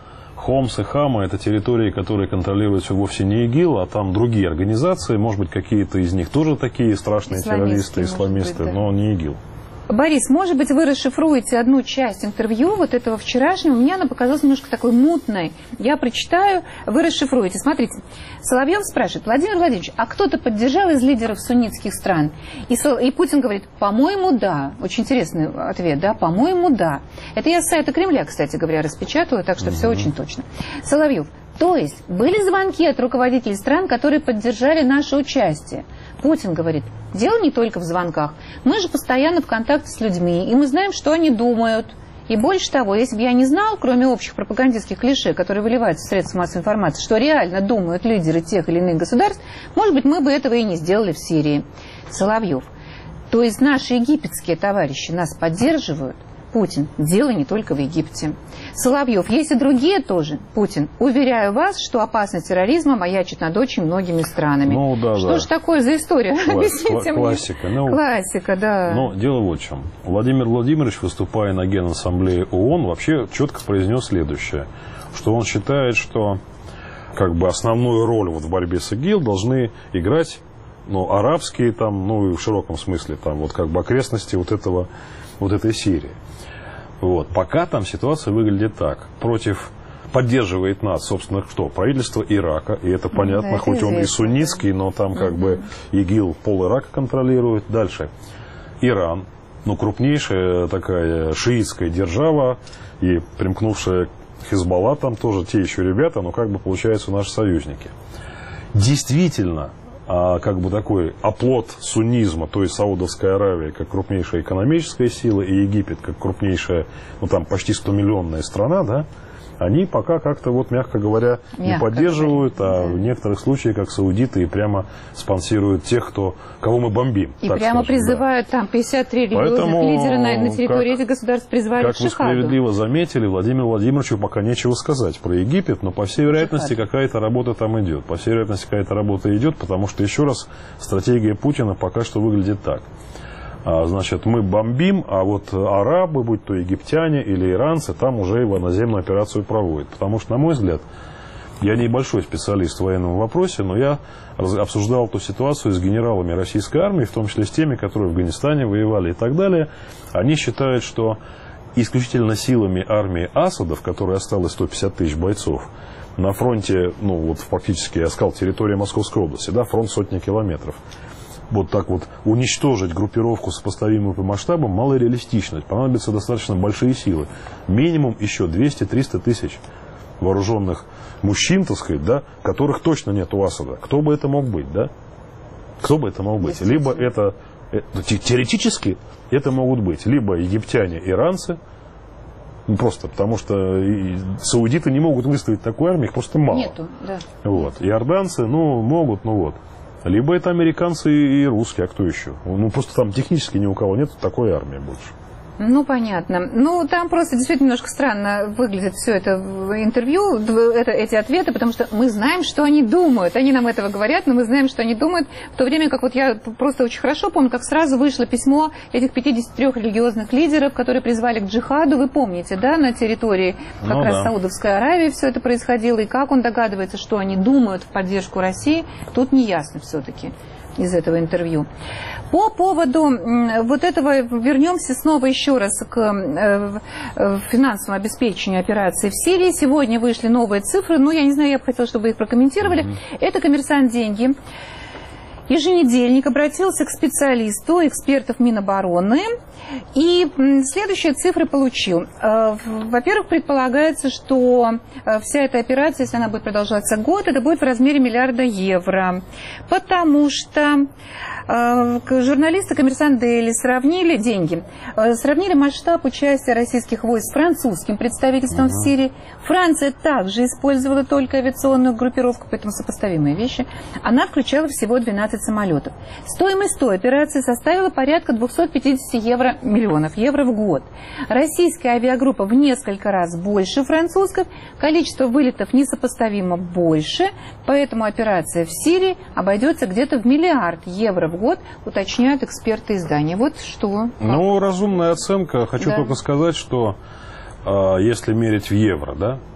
Хомс и Хама – это территории, которые контролируются вовсе не ИГИЛ, а там другие организации. Может быть, какие-то из них тоже такие страшные террористы, исламисты, быть, да. но не ИГИЛ. Борис, может быть, вы расшифруете одну часть интервью вот этого вчерашнего. Мне она показалась немножко такой мутной. Я прочитаю, вы расшифруете. Смотрите, Соловьев спрашивает: Владимир Владимирович, а кто-то поддержал из лидеров суннитских стран? И, Сол... и Путин говорит: по-моему, да. Очень интересный ответ, да, по-моему, да. Это я с сайта Кремля, кстати говоря, распечатала, так что mm-hmm. все очень точно. Соловьев: то есть были звонки от руководителей стран, которые поддержали наше участие? Путин говорит: дело не только в звонках. Мы же постоянно в контакте с людьми, и мы знаем, что они думают. И больше того, если бы я не знал, кроме общих пропагандистских клише, которые выливаются в средства массовой информации, что реально думают лидеры тех или иных государств, может быть, мы бы этого и не сделали в Сирии. Соловьев: то есть наши египетские товарищи нас поддерживают? Путин: дело не только в Египте. Соловьев: есть и другие тоже. Путин: уверяю вас, что опасность терроризма маячит над очень многими странами. Ну, да, что да. же такое за история? Кла- Объясните кла- классика. мне. Ну, классика, да. Но дело вот в чем. Владимир Владимирович, выступая на Генассамблее ООН, вообще четко произнес следующее, что он считает, что как бы основную роль вот в борьбе с ИГИЛ должны играть, ну, арабские там, ну и в широком смысле там вот как бы окрестности вот этого, вот этой Сирии. Вот. Пока там ситуация выглядит так. Против поддерживает нас, собственно, кто? Правительство Ирака. И это понятно, да, хоть он и суннитский, но там как угу. бы ИГИЛ пол Ирака контролирует. Дальше. Иран. Ну, крупнейшая такая шиитская держава и примкнувшая Хизбалла, там тоже те еще ребята, но как бы получаются наши союзники. Действительно, а как бы такой оплот суннизма, то есть Саудовская Аравия как крупнейшая экономическая сила и Египет как крупнейшая, ну там почти стомиллионная страна, да, они пока как-то, вот, мягко говоря, мягко не поддерживают, говоря. А да. в некоторых случаях, как саудиты, и прямо спонсируют тех, кто, кого мы бомбим. И прямо скажем, призывают, да. там пятьдесят три религиозных Поэтому, лидера на, на территории как, этих государств призвали как к шихаду. Как вы справедливо заметили, Владимиру Владимировичу пока нечего сказать про Египет, но по всей вероятности Шихад. какая-то работа там идет. По всей вероятности какая-то работа идет, потому что, еще раз, стратегия Путина пока что выглядит так. Значит, мы бомбим, а вот арабы, будь то египтяне или иранцы, там уже его наземную операцию проводят. Потому что, на мой взгляд, я небольшой специалист в военном вопросе, но я обсуждал эту ситуацию с генералами российской армии, в том числе с теми, которые в Афганистане воевали и так далее. Они считают, что исключительно силами армии Асада, в которой осталось сто пятьдесят тысяч бойцов, на фронте, ну вот фактически, я сказал, территория Московской области, да, фронт сотни километров. Вот так вот уничтожить группировку, сопоставимую по масштабам, малореалистично. Понадобятся достаточно большие силы. Минимум еще двести-триста тысяч вооруженных мужчин, так сказать, да, которых точно нет у Асада. Кто бы это мог быть, да? Кто бы это мог быть? Либо это, теоретически, это могут быть либо египтяне, иранцы, ну, просто потому что саудиты не могут выставить такую армию, их просто мало. Нету, да. Вот. Иорданцы, ну, могут, ну вот. Либо это американцы и русские, а кто еще? Ну, просто там технически ни у кого нет такой армии больше. Ну, понятно. Ну, там просто действительно немножко странно выглядит все это в интервью, это, эти ответы, потому что мы знаем, что они думают. Они нам этого говорят, но мы знаем, что они думают. В то время как вот я просто очень хорошо помню, как сразу вышло письмо этих пятидесяти трёх религиозных лидеров, которые призвали к джихаду. Вы помните, да, на территории как ну, раз да. Саудовской Аравии все это происходило. И как он догадывается, что они думают в поддержку России, тут не ясно все-таки из этого интервью. По поводу вот этого, вернемся снова еще раз к финансовому обеспечению операции в Сирии. Сегодня вышли новые цифры, ну, я не знаю, я бы хотела, чтобы вы их прокомментировали. Mm-hmm. Это «Коммерсант. Деньги». Еженедельник обратился к специалисту, экспертов Минобороны, и следующие цифры получил. Во-первых, предполагается, что вся эта операция, если она будет продолжаться год, это будет в размере миллиарда евро, потому что журналисты «Коммерсант Дейли» сравнили деньги, сравнили масштаб участия российских войск с французским представительством uh-huh. в Сирии. Франция также использовала только авиационную группировку, поэтому сопоставимые вещи. Она включала всего двенадцать самолетов. Стоимость той операции составила порядка двести пятьдесят евро, миллионов евро в год. Российская авиагруппа в несколько раз больше французской, количество вылетов несопоставимо больше, поэтому операция в Сирии обойдется где-то в миллиард евро в год, уточняют эксперты издания. Вот что. Ну, разумная оценка. Хочу да. только сказать, что э, если мерить в евро, да,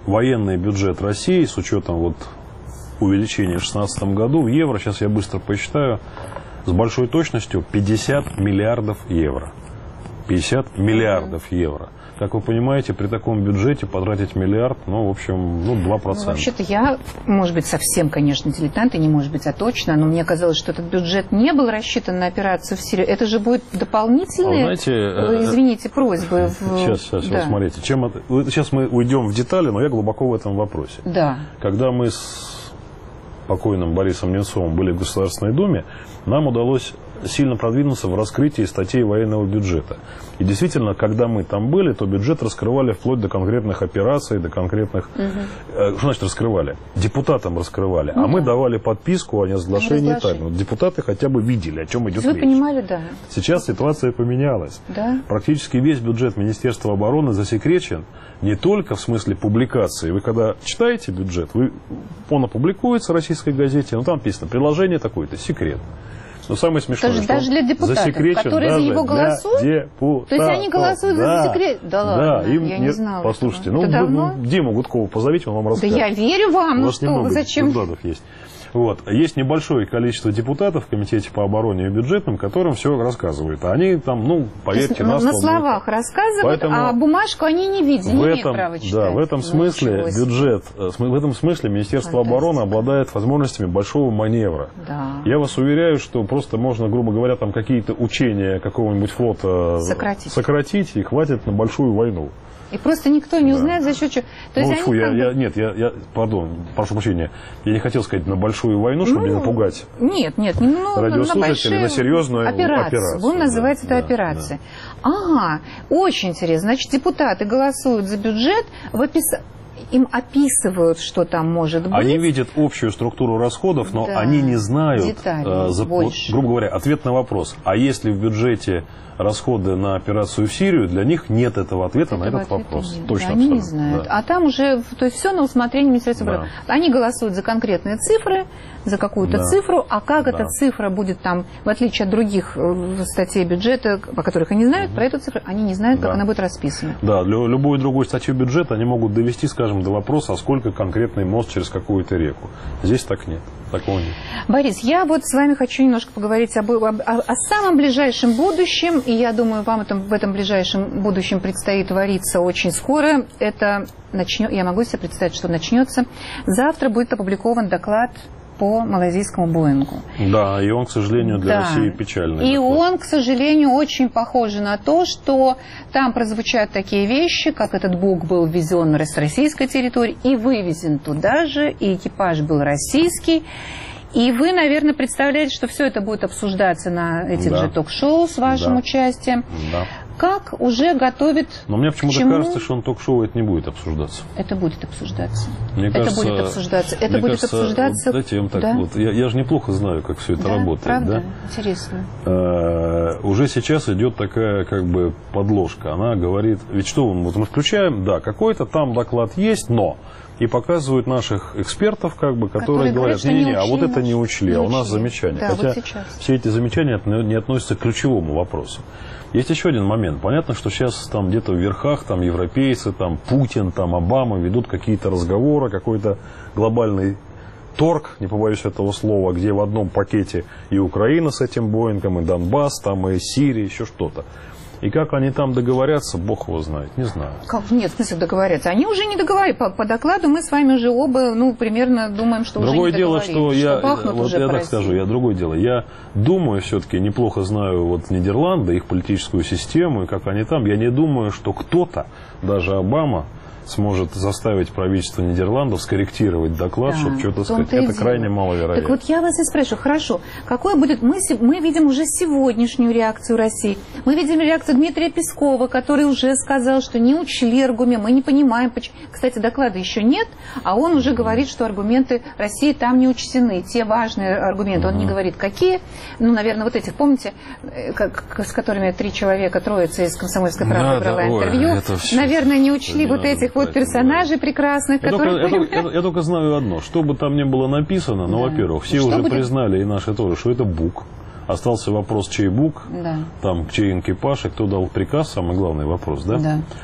военный бюджет России с учетом вот увеличения в две тысячи шестнадцатом году в евро, сейчас я быстро посчитаю, с большой точностью пятьдесят миллиардов евро. пятьдесят миллиардов евро. Как вы понимаете, при таком бюджете потратить миллиард, ну, в общем, ну, два процента. Ну, вообще-то я, может быть, совсем, конечно, дилетант, и не может быть, а точно, но мне казалось, что этот бюджет не был рассчитан на операцию в Сирии. Это же будет дополнительные, а, знаете, извините, просьбы. В... Сейчас, сейчас, да. вот смотрите. Чем это... Сейчас мы уйдем в детали, но я глубоко в этом вопросе. Да. Когда мы с покойным Борисом Немцовым были в Государственной Думе, нам удалось сильно продвинуться в раскрытии статей военного бюджета. И действительно, когда мы там были, то бюджет раскрывали вплоть до конкретных операций, до конкретных... Угу. Э, что значит раскрывали? Депутатам раскрывали. Ну, а да. мы давали подписку о неразглашении тайны. Вот депутаты хотя бы видели, о чем идет Вы речь. Вы понимали, да. Сейчас ситуация поменялась. Да? Практически весь бюджет Министерства обороны засекречен не только в смысле публикации. Вы когда читаете бюджет, вы, он опубликуется в российской газете, но там написано приложение такое-то, секрет. Но самое смешное, что даже для депутатов, которые за него голосуют, депутатов. То есть они голосуют да, за секрет? Да ладно, да, им я не, не знала. Послушайте, этого. ну, вы, ну Диму Гудкова позовите, он вам расскажет. Да я верю вам, У ну вас что, немного зачем? депутатов есть. Вот. Есть небольшое количество депутатов в Комитете по обороне и бюджетным, которым все рассказывают. А они там, ну, поверьте, на на словах рассказывают, Поэтому а бумажку они не видят, не имеют права читать. Да, в этом смысле бюджет, в этом смысле Министерство обороны обладает возможностями большого маневра. Да. Я вас уверяю, что просто можно, грубо говоря, там какие-то учения какого-нибудь флота сократить, сократить и хватит на большую войну. И просто никто не узнает, да. за счет чего. То ну, есть фу, они я, как бы... я, нет, я, я, пардон, прошу прощения, я не хотел сказать на большую войну, чтобы ну, не напугать. Нет, нет, ну, радиослушателей, на, на серьезную операцию. операцию. Будем да, называть да, это операцией. Да. Ага, очень интересно. Значит, депутаты голосуют за бюджет, в опис... им описывают, что там может быть. Они видят общую структуру расходов, но да, они не знают, детали, э, за, вот, грубо говоря, ответ на вопрос. А если в бюджете расходы на операцию в Сирию, для них нет этого ответа этого на этот вопрос. Нет. Точно, да, они абсолютно. не знают. Да. А там уже, то есть все на усмотрение Министерства да. обороны. Они голосуют за конкретные цифры, за какую-то да. цифру, а как да. эта цифра будет там, в отличие от других статей бюджета, по которых они знают, mm-hmm. про эту цифру они не знают, да. как она будет расписана. Да, для любой другой статьи бюджета они могут довести, скажем, до вопроса, а сколько конкретный мост через какую-то реку. Здесь так нет. Такого нет. Борис, я вот с вами хочу немножко поговорить об, об, о, о самом ближайшем будущем, и я думаю, вам это, в этом ближайшем будущем предстоит твориться очень скоро. Это начнет, я могу себе представить, что начнется. Завтра будет опубликован доклад по малайзийскому Боингу. Да, и он, к сожалению, для да. России печальный. И доклад. он, к сожалению, очень похож на то, что там прозвучат такие вещи, как этот Бук был ввезен с российской территории и вывезен туда же, и экипаж был российский. И вы, наверное, представляете, что все это будет обсуждаться на этих да. же ток-шоу с вашим да. участием. Да. Как уже готовит... Но мне почему-то чему... кажется, что на ток-шоу это не будет обсуждаться. Это будет обсуждаться. Мне это кажется, будет обсуждаться. Это мне будет кажется, обсуждаться... Вот, дайте я вам так, да? вот, я, я же неплохо знаю, как все это да, работает. Правда? Да? Интересно. Э, уже сейчас идет такая как бы подложка. Она говорит, ведь что вот мы включаем, да, какой-то там доклад есть, но... И показывают наших экспертов, как бы, которые, которые говорят, не-не-не, а вот это не учли, не а у нас учли. замечания. Да, Хотя вот все эти замечания не относятся к ключевому вопросу. Есть еще один момент. Понятно, что сейчас там где-то в верхах там европейцы, там Путин, там Обама ведут какие-то разговоры, какой-то глобальный торг, не побоюсь этого слова, где в одном пакете и Украина с этим Боингом, и Донбасс, там и Сирия, еще что-то. И как они там договорятся, бог его знает, не знаю. Как? Нет, в смысле договорятся. Они уже не договорились. По, по докладу мы с вами уже оба, ну, примерно думаем, что другое уже не дело, что я, что вот уже я так скажу, я другое дело. Я думаю, все-таки неплохо знаю вот Нидерланды, их политическую систему, и как они там. Я не думаю, что кто-то, даже Обама, сможет заставить правительство Нидерландов скорректировать доклад, да, чтобы что-то сказать. Это крайне маловероятно. Так вот я вас и спрашиваю, хорошо, какой будет... Мы, мы видим уже сегодняшнюю реакцию России. Мы видим реакцию Дмитрия Пескова, который уже сказал, что не учли аргументы. Мы не понимаем, почему... Кстати, доклада еще нет, а он уже говорит, что аргументы России там не учтены. Те важные аргументы. Он не говорит, какие. Ну, наверное, вот этих, помните, как, с которыми три человека, троица из «Комсомольской правды» да, брала да, интервью. Ой, наверное, не учли вот этих вот персонажей прекрасных, я которые... Только, я, только, я, я только знаю одно. Что бы там ни было написано, ну, да. во-первых, все что уже будет? признали, и наши тоже, что это Бук. Остался вопрос, чей Бук, да. там, чей экипаж, и кто дал приказ, самый главный вопрос, да? Да.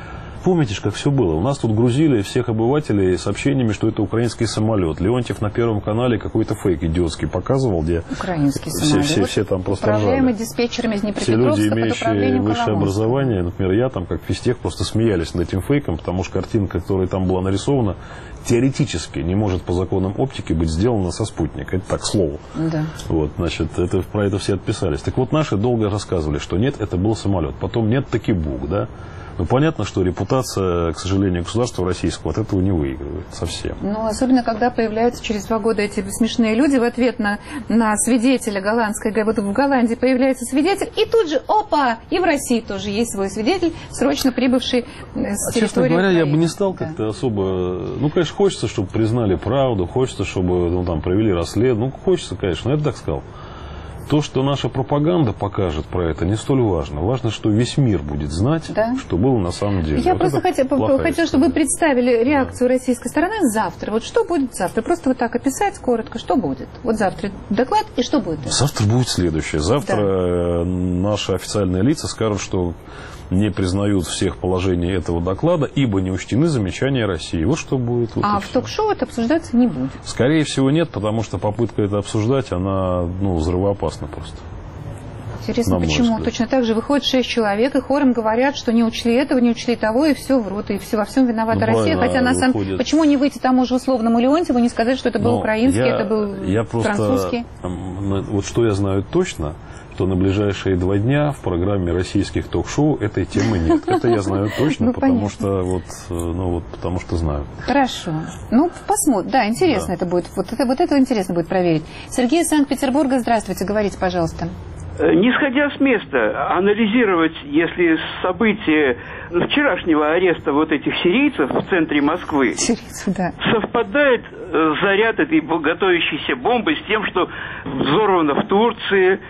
вспомните, как все было. У нас тут грузили всех обывателей сообщениями, что это украинский самолет. Леонтьев на Первом канале какой-то фейк идиотский показывал, где украинский все, самолет, все, все там просто ржали. Управляемый диспетчерами из Все люди, Днепропетровска под имеющие высшее Коломойского. образование, например, я там, как физтех, просто смеялись над этим фейком, потому что картинка, которая там была нарисована, теоретически не может по законам оптики быть сделана со спутника. Это так, к слову. Да. Вот, значит, это, про это все отписались. Так вот, наши долго рассказывали, что нет, это был самолет. Потом нет, таки бук, да. Ну, понятно, что репутация, к сожалению, государства российского от этого не выигрывает совсем. Ну, особенно, когда появляются через два года эти смешные люди в ответ на, на свидетеля голландской. Вот в Голландии появляется свидетель, и тут же, опа, и в России тоже есть свой свидетель, срочно прибывший с а, территории честно говоря, Украины. я бы не стал как-то да. особо... Ну, конечно, хочется, чтобы признали правду, хочется, чтобы ну, там провели расследование. Ну, хочется, конечно, но я бы так сказал. То, что наша пропаганда покажет про это, не столь важно. Важно, что весь мир будет знать, да. что было на самом деле. Я вот просто хотела, хотела, чтобы вы представили реакцию да. российской стороны завтра. Вот что будет завтра? Просто вот так описать коротко, что будет. Вот завтра доклад и что будет? Завтра будет следующее. Завтра да. наши официальные лица скажут, что не признают всех положений этого доклада, ибо не учтены замечания России. Вот что будет. Вот а в ток-шоу это обсуждаться не будет? Скорее всего нет, потому что попытка это обсуждать, она ну, взрывоопасна просто. Интересно, почему? Точно так же выходит шесть человек и хором говорят, что не учли этого, не учли того, и все врут, и все, во всем виновата ну, Россия. Хотя на самом деле, почему не выйти тому же условному Леонтьеву, не сказать, что это был Но украинский, я, это был я французский? Просто, вот что я знаю точно, что на ближайшие два дня в программе российских ток-шоу этой темы нет. Это я знаю точно, ну, потому что вот, ну вот, потому что знаю. Хорошо. Ну, посмотрим. Да, интересно да. это будет. Вот это, вот это интересно будет проверить. Сергей из Санкт-Петербурга, здравствуйте, говорите, пожалуйста. Не сходя с места, анализировать, если события вчерашнего ареста вот этих сирийцев в центре Москвы Сирийцы, да. совпадает заряд этой готовящейся бомбы с тем, что взорвано в Турции.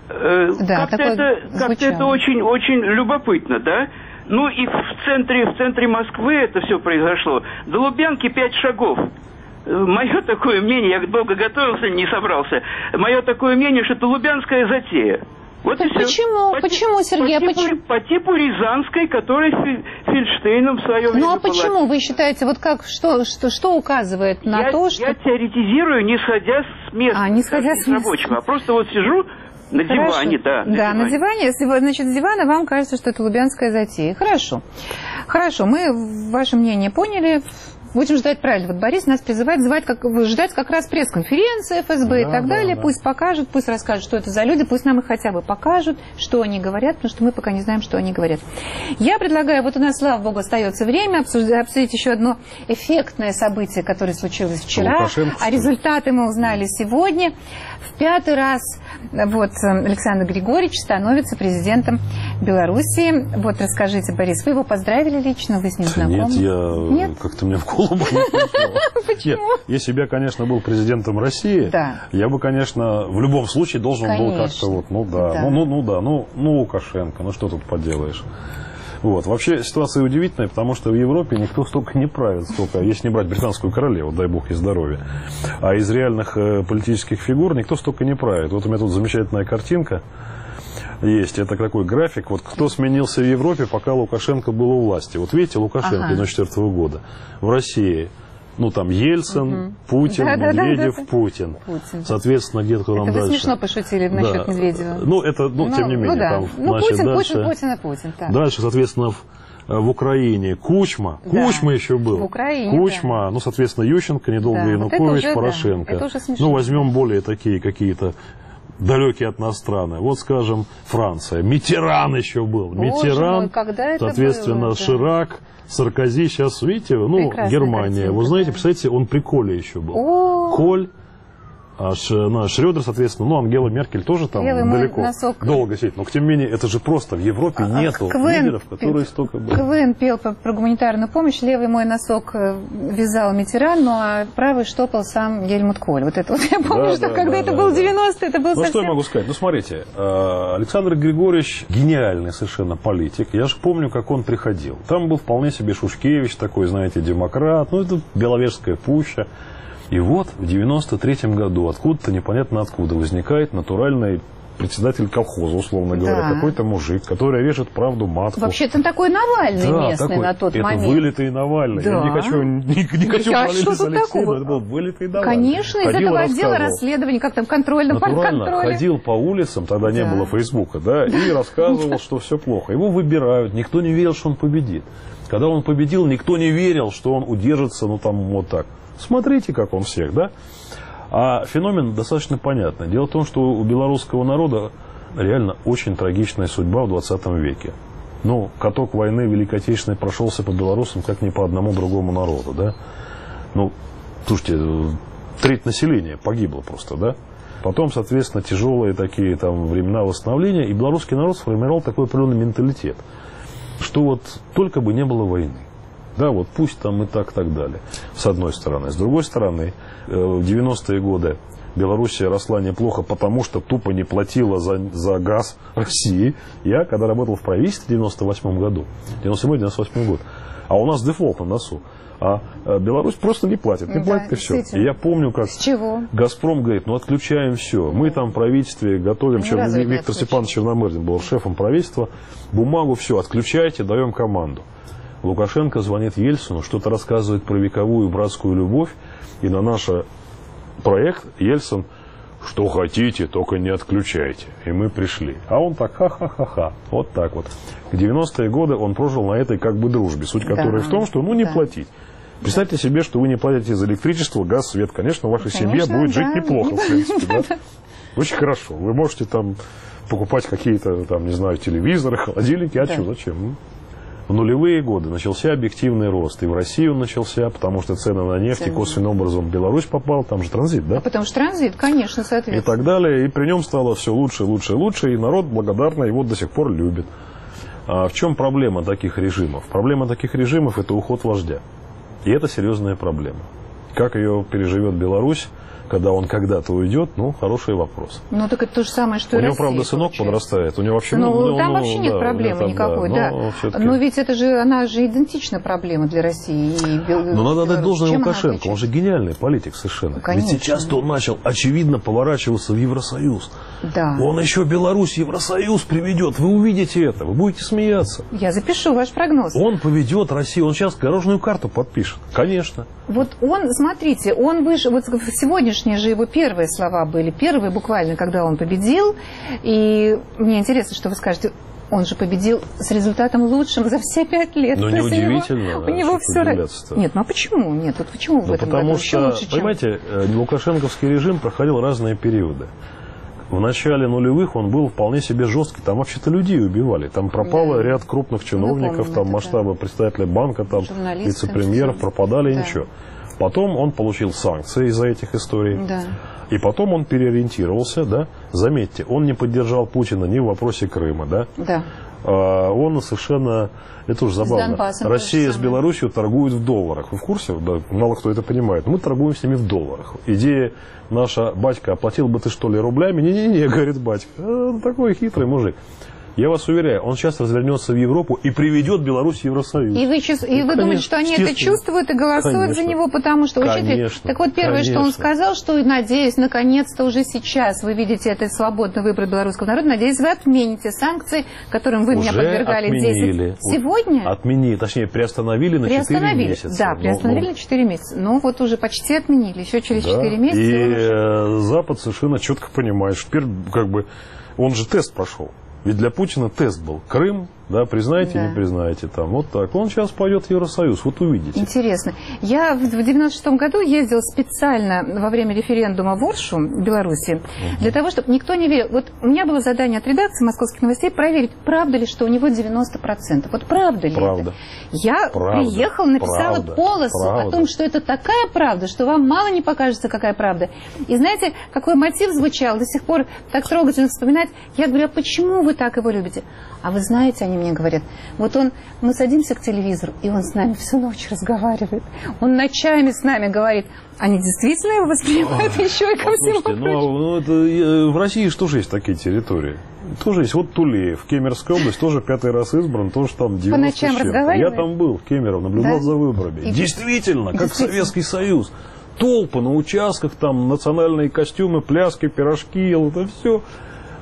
Да, как-то это, как-то это очень, очень любопытно, да? Ну и в центре, в центре Москвы это все произошло. До Лубянки пять шагов. Мое такое мнение, я долго готовился, не собрался. Мое такое мнение, что это лубянская затея. Вот так почему? По, почему, Сергей? По, почему? Типу, по типу Рязанской, которой Фельдштейном в свое время... Ну а почему вы считаете, вот как, что, что, что указывает на я, то, что... Я теоретизирую, не сходя с места, а, не сходя с места. рабочего, а просто вот сижу... На Хорошо. диване, да. На да, диване. на диване. Если вы, значит, с дивана вам кажется, что это лубянская затея. Хорошо. Хорошо, мы ваше мнение поняли. Будем ждать, правильно. Вот Борис нас призывает звать, как, ждать как раз пресс-конференции эф эс бэ да, и так да, далее. Да. Пусть покажут, пусть расскажут, что это за люди, пусть нам их хотя бы покажут, что они говорят, потому что мы пока не знаем, что они говорят. Я предлагаю, вот у нас, слава богу, остается время обсудить, обсудить еще одно эффектное событие, которое случилось вчера, а результаты мы узнали сегодня. В пятый раз вот, Александр Григорьевич становится президентом Белоруссии. Вот расскажите, Борис, вы его поздравили лично, вы с ним знакомы? Нет, я Нет? как-то мне в голову не пришло. Почему? Если бы я, конечно, был президентом России, да. я бы, конечно, в любом случае должен конечно. был как-то вот, ну да, да. Ну, ну, ну да, ну, ну Лукашенко, ну что тут поделаешь. Вот. Вообще ситуация удивительная, потому что в Европе никто столько не правит, столько, если не брать британскую королеву, дай бог ей здоровья, а из реальных э, политических фигур никто столько не правит. Вот у меня тут замечательная картинка есть, это такой график, вот кто сменился в Европе, пока Лукашенко был у власти. Вот видите, Лукашенко ага. девяносто четвёртого года в России. Ну, там, Ельцин, угу. Путин, да, Медведев, да, да, да. Путин. Путин. Соответственно, где-то там это дальше. Это вы смешно пошутили насчет да. Медведева. Ну, это, ну, ну тем не менее. Ну, да. Там, ну значит, Путин, дальше, Путин, Путин, и Путин. Так. Дальше, соответственно, в, в Украине Кучма. Да. Кучма еще был. В Украине, Кучма, да. ну, соответственно, Ющенко, недолго да. Янукович, вот уже, Порошенко. Да. Это уже смешно. Ну, возьмем более такие какие-то далекие от нас страны. Вот, скажем, Франция. Миттеран еще был. Боже Миттеран, мой, когда это соответственно, было, Ширак. Да. Саркози, сейчас, видите, ну, прекрасная Германия. Картинка, вы знаете, да. представляете, он при Коле еще был. О-о-о. Коль, а ну, Шрёдер, соответственно, ну, Ангела Меркель тоже там левый далеко, долго сидит. Но, тем не менее, это же просто, в Европе а, нету Квен, лидеров, которые столько были. КВН пел про, про гуманитарную помощь, левый мой носок вязал Миттеран, ну, а правый штопал сам Гельмут Коль. Вот это вот я помню, да, что да, когда да, это да, был да. девяностые, это был ну, совсем... что я могу сказать? Ну, смотрите, Александр Григорьевич гениальный совершенно политик. Я же помню, как он приходил. Там был вполне себе Шушкевич, такой, знаете, демократ. Ну, это Беловежская пуща. И вот в девяносто третьем году откуда-то непонятно откуда возникает натуральный председатель колхоза, условно говоря, да. какой-то мужик, который режет правду матку. Вообще-то такой Навальный да, местный такой, на тот это момент. Это вылитый Навальный. Да. Я не хочу, не, не хочу а говорить с Алексеем, но это был вылитый Навальный. Конечно, из этого отдела расследований, как там, контрольно по контролю. Ходил по улицам, тогда не да. было Фейсбука, да, и рассказывал, что все плохо. Его выбирают, никто не верил, что он победит. Когда он победил, никто не верил, что он удержится, ну там вот так. Смотрите, как он всех, да? А феномен достаточно понятный. Дело в том, что у белорусского народа реально очень трагичная судьба в двадцатом веке. Ну, каток войны Великой Отечественной прошелся по белорусам, как ни по одному другому народу, да? Ну, слушайте, треть населения погибло просто, да? Потом, соответственно, тяжелые такие там времена восстановления, и белорусский народ сформировал такой определенный менталитет, что вот только бы не было войны. Да, вот пусть там и так, так далее. С одной стороны. С другой стороны, в девяностые годы Белоруссия росла неплохо, потому что тупо не платила за, за газ России. Я, когда работал в правительстве в девяносто восьмом году, девяносто седьмой девяносто восьмой год, а у нас дефолт на носу. А Беларусь просто не платит, не да, платит и все. И я помню, как Газпром говорит, ну отключаем все. Мы там в правительстве готовим, Чер... Виктор Степанович Черномырдин был шефом правительства, бумагу, все, отключайте, даем команду. Лукашенко звонит Ельцину, что-то рассказывает про вековую братскую любовь, и на наш проект Ельцин, что хотите, только не отключайте. И мы пришли. А он так, ха-ха-ха-ха, вот так вот. В девяностые годы он прожил на этой как бы дружбе, суть да. которой в том, что ну не да. платить. Представьте да. себе, что вы не платите за электричество, газ, свет. Конечно, ваша Конечно, семья будет да. жить неплохо, в принципе. Да? Очень хорошо. Вы можете там покупать какие-то, там, не знаю, телевизоры, холодильники. А да. что, зачем? В нулевые годы начался объективный рост. И в России он начался, потому что цены на нефть и косвенным образом в Беларусь попал. Там же транзит, да? А потому что транзит, конечно, соответственно. И так далее. И при нем стало все лучше, лучше, лучше. И народ благодарно его до сих пор любит. А в чем проблема таких режимов? Проблема таких режимов – это уход вождя. И это серьезная проблема. Как ее переживет Беларусь, когда он когда-то уйдет, ну, хороший вопрос. Ну, так это то же самое, что у и него, Россия, правда, сынок получается. Подрастает. У него вообще, ну, ну, там ну, вообще нет да, проблемы там, никакой, да. да. Но, но ведь это же, она же идентична проблема для России. И Бел... Но надо дать должное Лукашенко, он же гениальный политик совершенно. Конечно. Ведь сейчас-то он начал, очевидно, поворачиваться в Евросоюз. Да. Он еще Беларусь в Евросоюз приведет. Вы увидите это, вы будете смеяться. Я запишу ваш прогноз. Он поведет Россию, он сейчас дорожную карту подпишет. Конечно. Вот он, смотрите, он вышел, вот сегодняшние же его первые слова были, первые буквально, когда он победил, и мне интересно, что вы скажете, он же победил с результатом лучшим за все пять лет. Ну, неудивительно. У него все... Нет, ну а почему? Нет, вот почему в ну, этом потому году что, лучше, понимаете, чем... лукашенковский режим проходил разные периоды. В начале нулевых он был вполне себе жесткий. Там вообще-то людей убивали. Там пропало да. ряд крупных чиновников, помним, там масштабы да. представителей банка, там вице-премьеров пропадали, да. ничего. Потом он получил санкции из-за этих историй. Да. И потом он переориентировался, да. Заметьте, он не поддержал Путина ни в вопросе Крыма, да. Да. А он совершенно, это уже забавно. Россия с Беларусью торгует в долларах. Вы в курсе? Да, мало кто это понимает. Мы торгуем с ними в долларах. Идея наша, батька, оплатил бы ты что ли рублями? Не-не-не, говорит батька. А, такой хитрый мужик. Я вас уверяю, он сейчас развернется в Европу и приведет Беларусь в Евросоюз. И вы, и вы думаете, что они это чувствуют и голосуют конечно. За него, потому что учитель... Так вот, первое, конечно. Что он сказал, что, надеюсь, наконец-то уже сейчас вы видите этот свободный выбор белорусского народа, надеюсь, вы отмените санкции, которым вы уже меня подвергали отменили. десять. Сегодня? Отменили, точнее, приостановили на четыре месяца. Да, приостановили ну, на четыре месяца. Ну, вот уже почти отменили, еще через да. четыре месяца. И уже... Запад совершенно четко понимает, что теперь, как бы, он же тест прошел. Ведь для Путина тест был. Крым, да, признаете, да. не признаете, там, вот так. Он сейчас пойдет в Евросоюз, вот увидите. Интересно. Я в девяносто шестом году ездила специально во время референдума в Оршу, в Беларуси, угу. для того, чтобы никто не верил. Вот у меня было задание от редакции «Московских новостей» проверить, правда ли, что у него девяносто процентов. Вот правда ли правда. это? Я правда. приехала, написала правда. полосу правда. О том, что это такая правда, что вам мало не покажется, какая правда. И знаете, какой мотив звучал, до сих пор так трогательно вспоминать. Я говорю, а почему вы так его любите? А вы знаете, они мне говорят, вот он, мы садимся к телевизору, и он с нами всю ночь разговаривает. Он ночами с нами говорит. Они действительно его воспринимают Ой, еще и ко всему прочему. Ну, ну, это, в России же тоже есть такие территории. Тоже есть. Вот Тулеев, Кемеровская область, тоже пятый раз избран, тоже там девяносто По ночам разговаривает? Я там был, в Кемерово, наблюдал да? за выборами. И... Действительно, как Советский Союз. Толпы на участках, там национальные костюмы, пляски, пирожки, это все.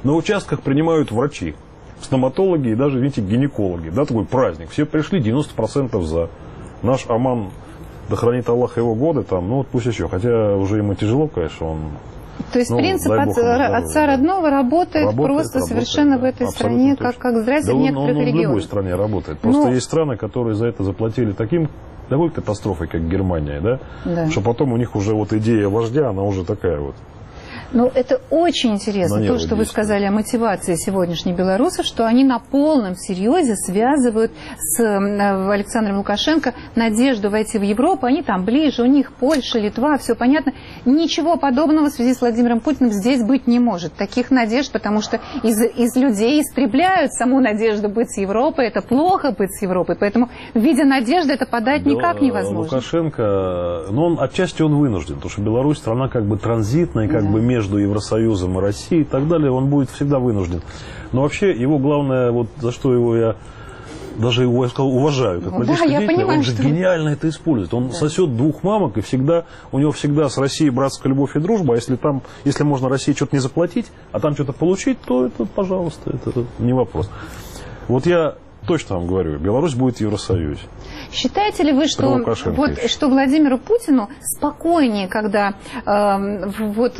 На участках принимают врачи, стоматологи и даже, видите, гинекологи. Да, такой праздник. Все пришли, девяносто процентов за. Наш Аман, да хранит Аллах его годы, там, ну вот пусть еще. Хотя уже ему тяжело, конечно, он... То есть, ну, принцип отца, отца родного работает, работает просто работает, совершенно да, в этой стране, как, как здрасте, да в некоторых он, он, он регионах. В любой стране работает. Просто Но... есть страны, которые за это заплатили таким такой катастрофой, как Германия, да? Да. Что потом у них уже вот идея вождя, она уже такая вот. Ну, это очень интересно, то, что вы сказали о мотивации сегодняшних белорусов, что они на полном серьезе связывают с Александром Лукашенко надежду войти в Европу. Они там ближе, у них Польша, Литва, все понятно. Ничего подобного в связи с Владимиром Путиным здесь быть не может. Таких надежд, потому что из, из людей истребляют саму надежду быть с Европой. Это плохо быть с Европой. Поэтому, видя надежды, это подать да, никак невозможно. Лукашенко, ну, он, отчасти он вынужден, потому что Беларусь страна как бы транзитная, как да. бы между между Евросоюзом и Россией и так далее, он будет всегда вынужден. Но вообще его главное, вот за что его я даже его, я сказал, уважаю, как политического да, деятеля, он же что... гениально это использует. Он да. сосет двух мамок, и всегда, у него всегда с Россией братская любовь и дружба, а если там, если можно России что-то не заплатить, а там что-то получить, то это, пожалуйста, это не вопрос. Вот я точно вам говорю, Беларусь будет в Евросоюзе. Считаете ли вы, что, вот, что Владимиру Путину спокойнее, когда э, вот,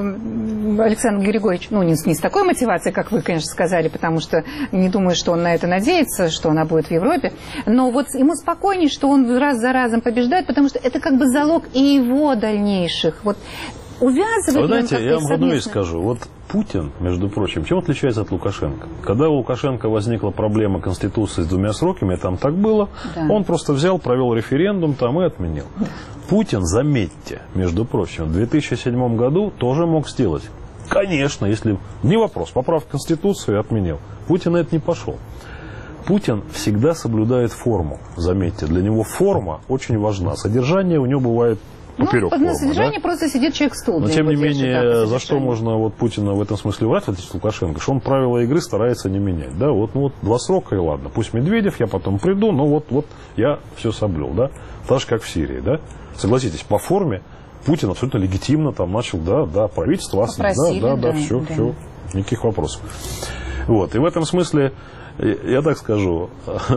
э, Александр Григорьевич, ну, не, не с такой мотивацией, как вы, конечно, сказали, потому что не думаю, что он на это надеется, что она будет в Европе, но вот ему спокойнее, что он раз за разом побеждает, потому что это как бы залог и его дальнейших. Вот, увязывает. Вы знаете, я вам одну вещь скажу. Вот Путин, между прочим, чем отличается от Лукашенко? Когда у Лукашенко возникла проблема Конституции с двумя сроками, там так было, да. он просто взял, провел референдум там и отменил. Да. Путин, заметьте, между прочим, в две тысячи седьмом году тоже мог сделать. Конечно, если... Не вопрос, поправ Конституцию и отменил. Путин на это не пошел. Путин всегда соблюдает форму, заметьте. Для него форма очень важна. Содержание у него бывает... Поперек ну, на содержании да? просто сидит человек-стул. Но тем не менее, за что можно вот Путина в этом смысле врать, вот Лукашенко, что он правила игры старается не менять. Да, вот, ну, вот два срока и ладно. Пусть Медведев, я потом приду, но вот, вот я все соблюл, да. Так же, как в Сирии, да. Согласитесь, по форме Путин абсолютно легитимно там начал, да, да, правительство, Попросили, да, да, да, да, все, да. все, никаких вопросов. Вот, и в этом смысле, я так скажу,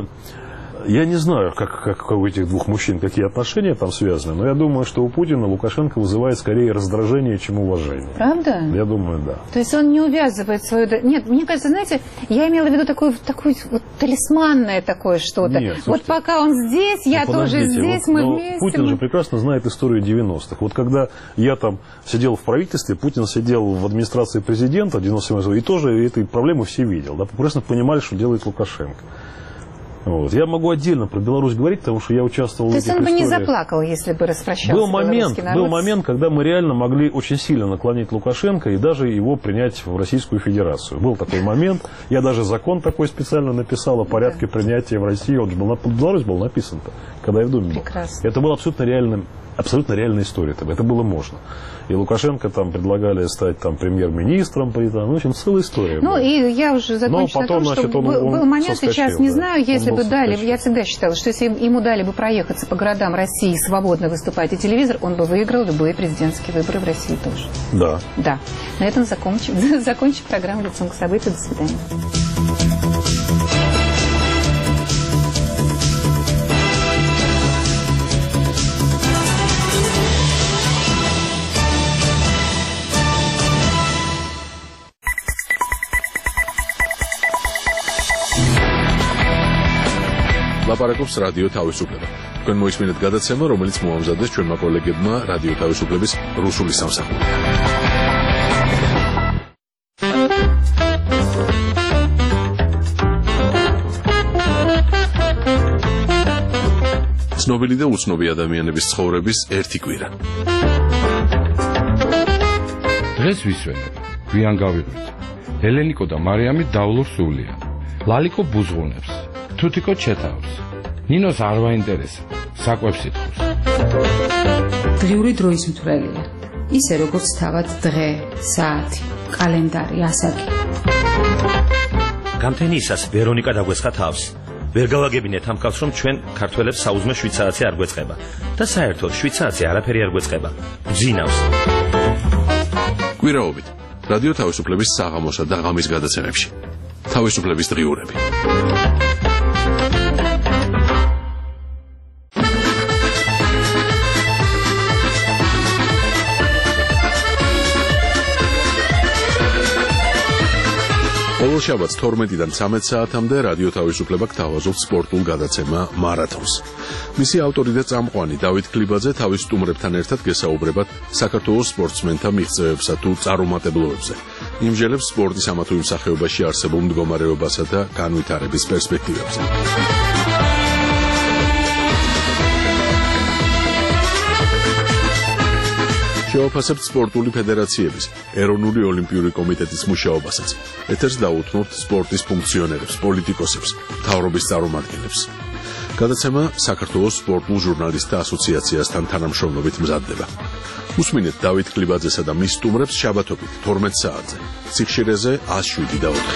я не знаю, как, как у этих двух мужчин какие отношения там связаны, но я думаю, что у Путина Лукашенко вызывает скорее раздражение, чем уважение. Правда? Я думаю, да. То есть он не увязывает свою... Нет, мне кажется, знаете, я имела в виду такое, такое вот талисманное такое что-то. Нет, слушайте, вот пока он здесь, я ну, тоже здесь, вот, мы вместе. Путин мы... же прекрасно знает историю девяностых. Вот когда я там сидел в правительстве, Путин сидел в администрации президента в девяносто седьмом году, и тоже этой проблемы все видел. Да, прекрасно понимали, что делает Лукашенко. Вот. Я могу отдельно про Беларусь говорить, потому что я участвовал То в этих историях. То есть он бы историях. не заплакал, если бы распрощался был момент, народ. был момент, когда мы реально могли очень сильно наклонить Лукашенко и даже его принять в Российскую Федерацию. Был такой момент. Я даже закон такой специально написал о порядке да. принятия в Россию. Он же был на Беларусь был написан-то, когда я в Думе был. Прекрасно. Это было абсолютно реальным. Абсолютно реальная история. Это было можно. И Лукашенко там предлагали стать там премьер-министром. В общем, целая история. Ну, была. и я уже закончу потом, на том, значит, что он, был, он был момент, соскочил, сейчас не да. знаю, если он бы дали, соскочил. я всегда считала, что если ему дали бы проехаться по городам России, свободно выступать и телевизор, он бы выиграл любые президентские выборы в России тоже. Да. Да. На этом закончим, закончим программу «Лицом к событию». До свидания. ლაპარაკობს რადიო თავისუფლება. თქვენ მოისმინეთ გადაცემა, რომელიც მოამზადეს ჩვენმა კოლეგებმა რადიო თავისუფლების რუსული სამსახური. ცნობილი და უცნობი ადამიანების ცხოვრების ერთი კვირა. დღეს ვისვენებ, გვიან გავიღვიძე. ელენიკო და მარიამი დავლურ სულიან. ლალიკო ბუზღუნებს. თუთიკო ჩეთავს. ნინოს არ ვაინტერესა. საკვებს ითხოვს. დღიური დროის მთვრელია. ისე როგორც თავად დღე, საათი, კალენდარი, ასაკი. გამთენიისას ვერონიკა დაგვესხა თავს. ვერ გავაგებინეთ ამ კაცს, რომ ჩვენ ქართველებს საუზმე შვიცარაცი არ გვეწყება და საერთოდ შვიცარაცი არაფერი არ გვეწყება. გძინავს. კვირაობით რადიო თავისუფლების საღამოსა და ღამის გადაცემებში. თავისუფლების დღიურები. ყოველ შაბათს თორმეტიდან ცამეტ საათამდე რადიო თავისუფლება გთავაზობს სპორტულ გადაცემა მარათონს. მისი ავტორი და წამყვანი დავით ქლიბაძე თავის სტუმრებთან ერთად გესაუბრებათ საქართველოს სპორტსმენთა მიღწევებსა თუ წარუმატებლობებზე. იმჟელებს სპორტის ამა თუ იმ სახეობაში არსებულ მდგომარეობასა და განვითარების პერსპექტივებზე. შევაფასებთ სპორტული ფედერაციების, ეროვნული ოლიმპიური კომიტეტის მუშაობასაც. ეთერს დაუთმობთ სპორტის ფუნქციონერებს, პოლიტიკოსებს, მთავრობის წარმომადგენლებს. გადაცემა საქართველოს სპორტულ ჟურნალისტთა ასოციაციასთან თანამშრომლობით მზადდება. უსმინეთ დავით ქლიბაძესა და მის სტუმრებს შაბათობით თორმეტ საათზე. სიხშირეზე ათს შვიდი და ოთხი.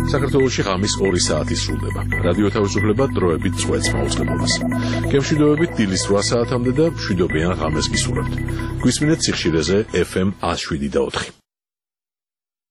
საქართველოში ღამის ორი საათი სრულდება. რადიო თავისუფლება დროებით წვეთს მაუწყებლობას. გემშვიდობებით დილის რვა საათამდე და მშვიდობიან ღამეს გისურვებთ. გვისმინეთ სიხშირეზე ეფ ემ ათს შვიდი და ოთხი.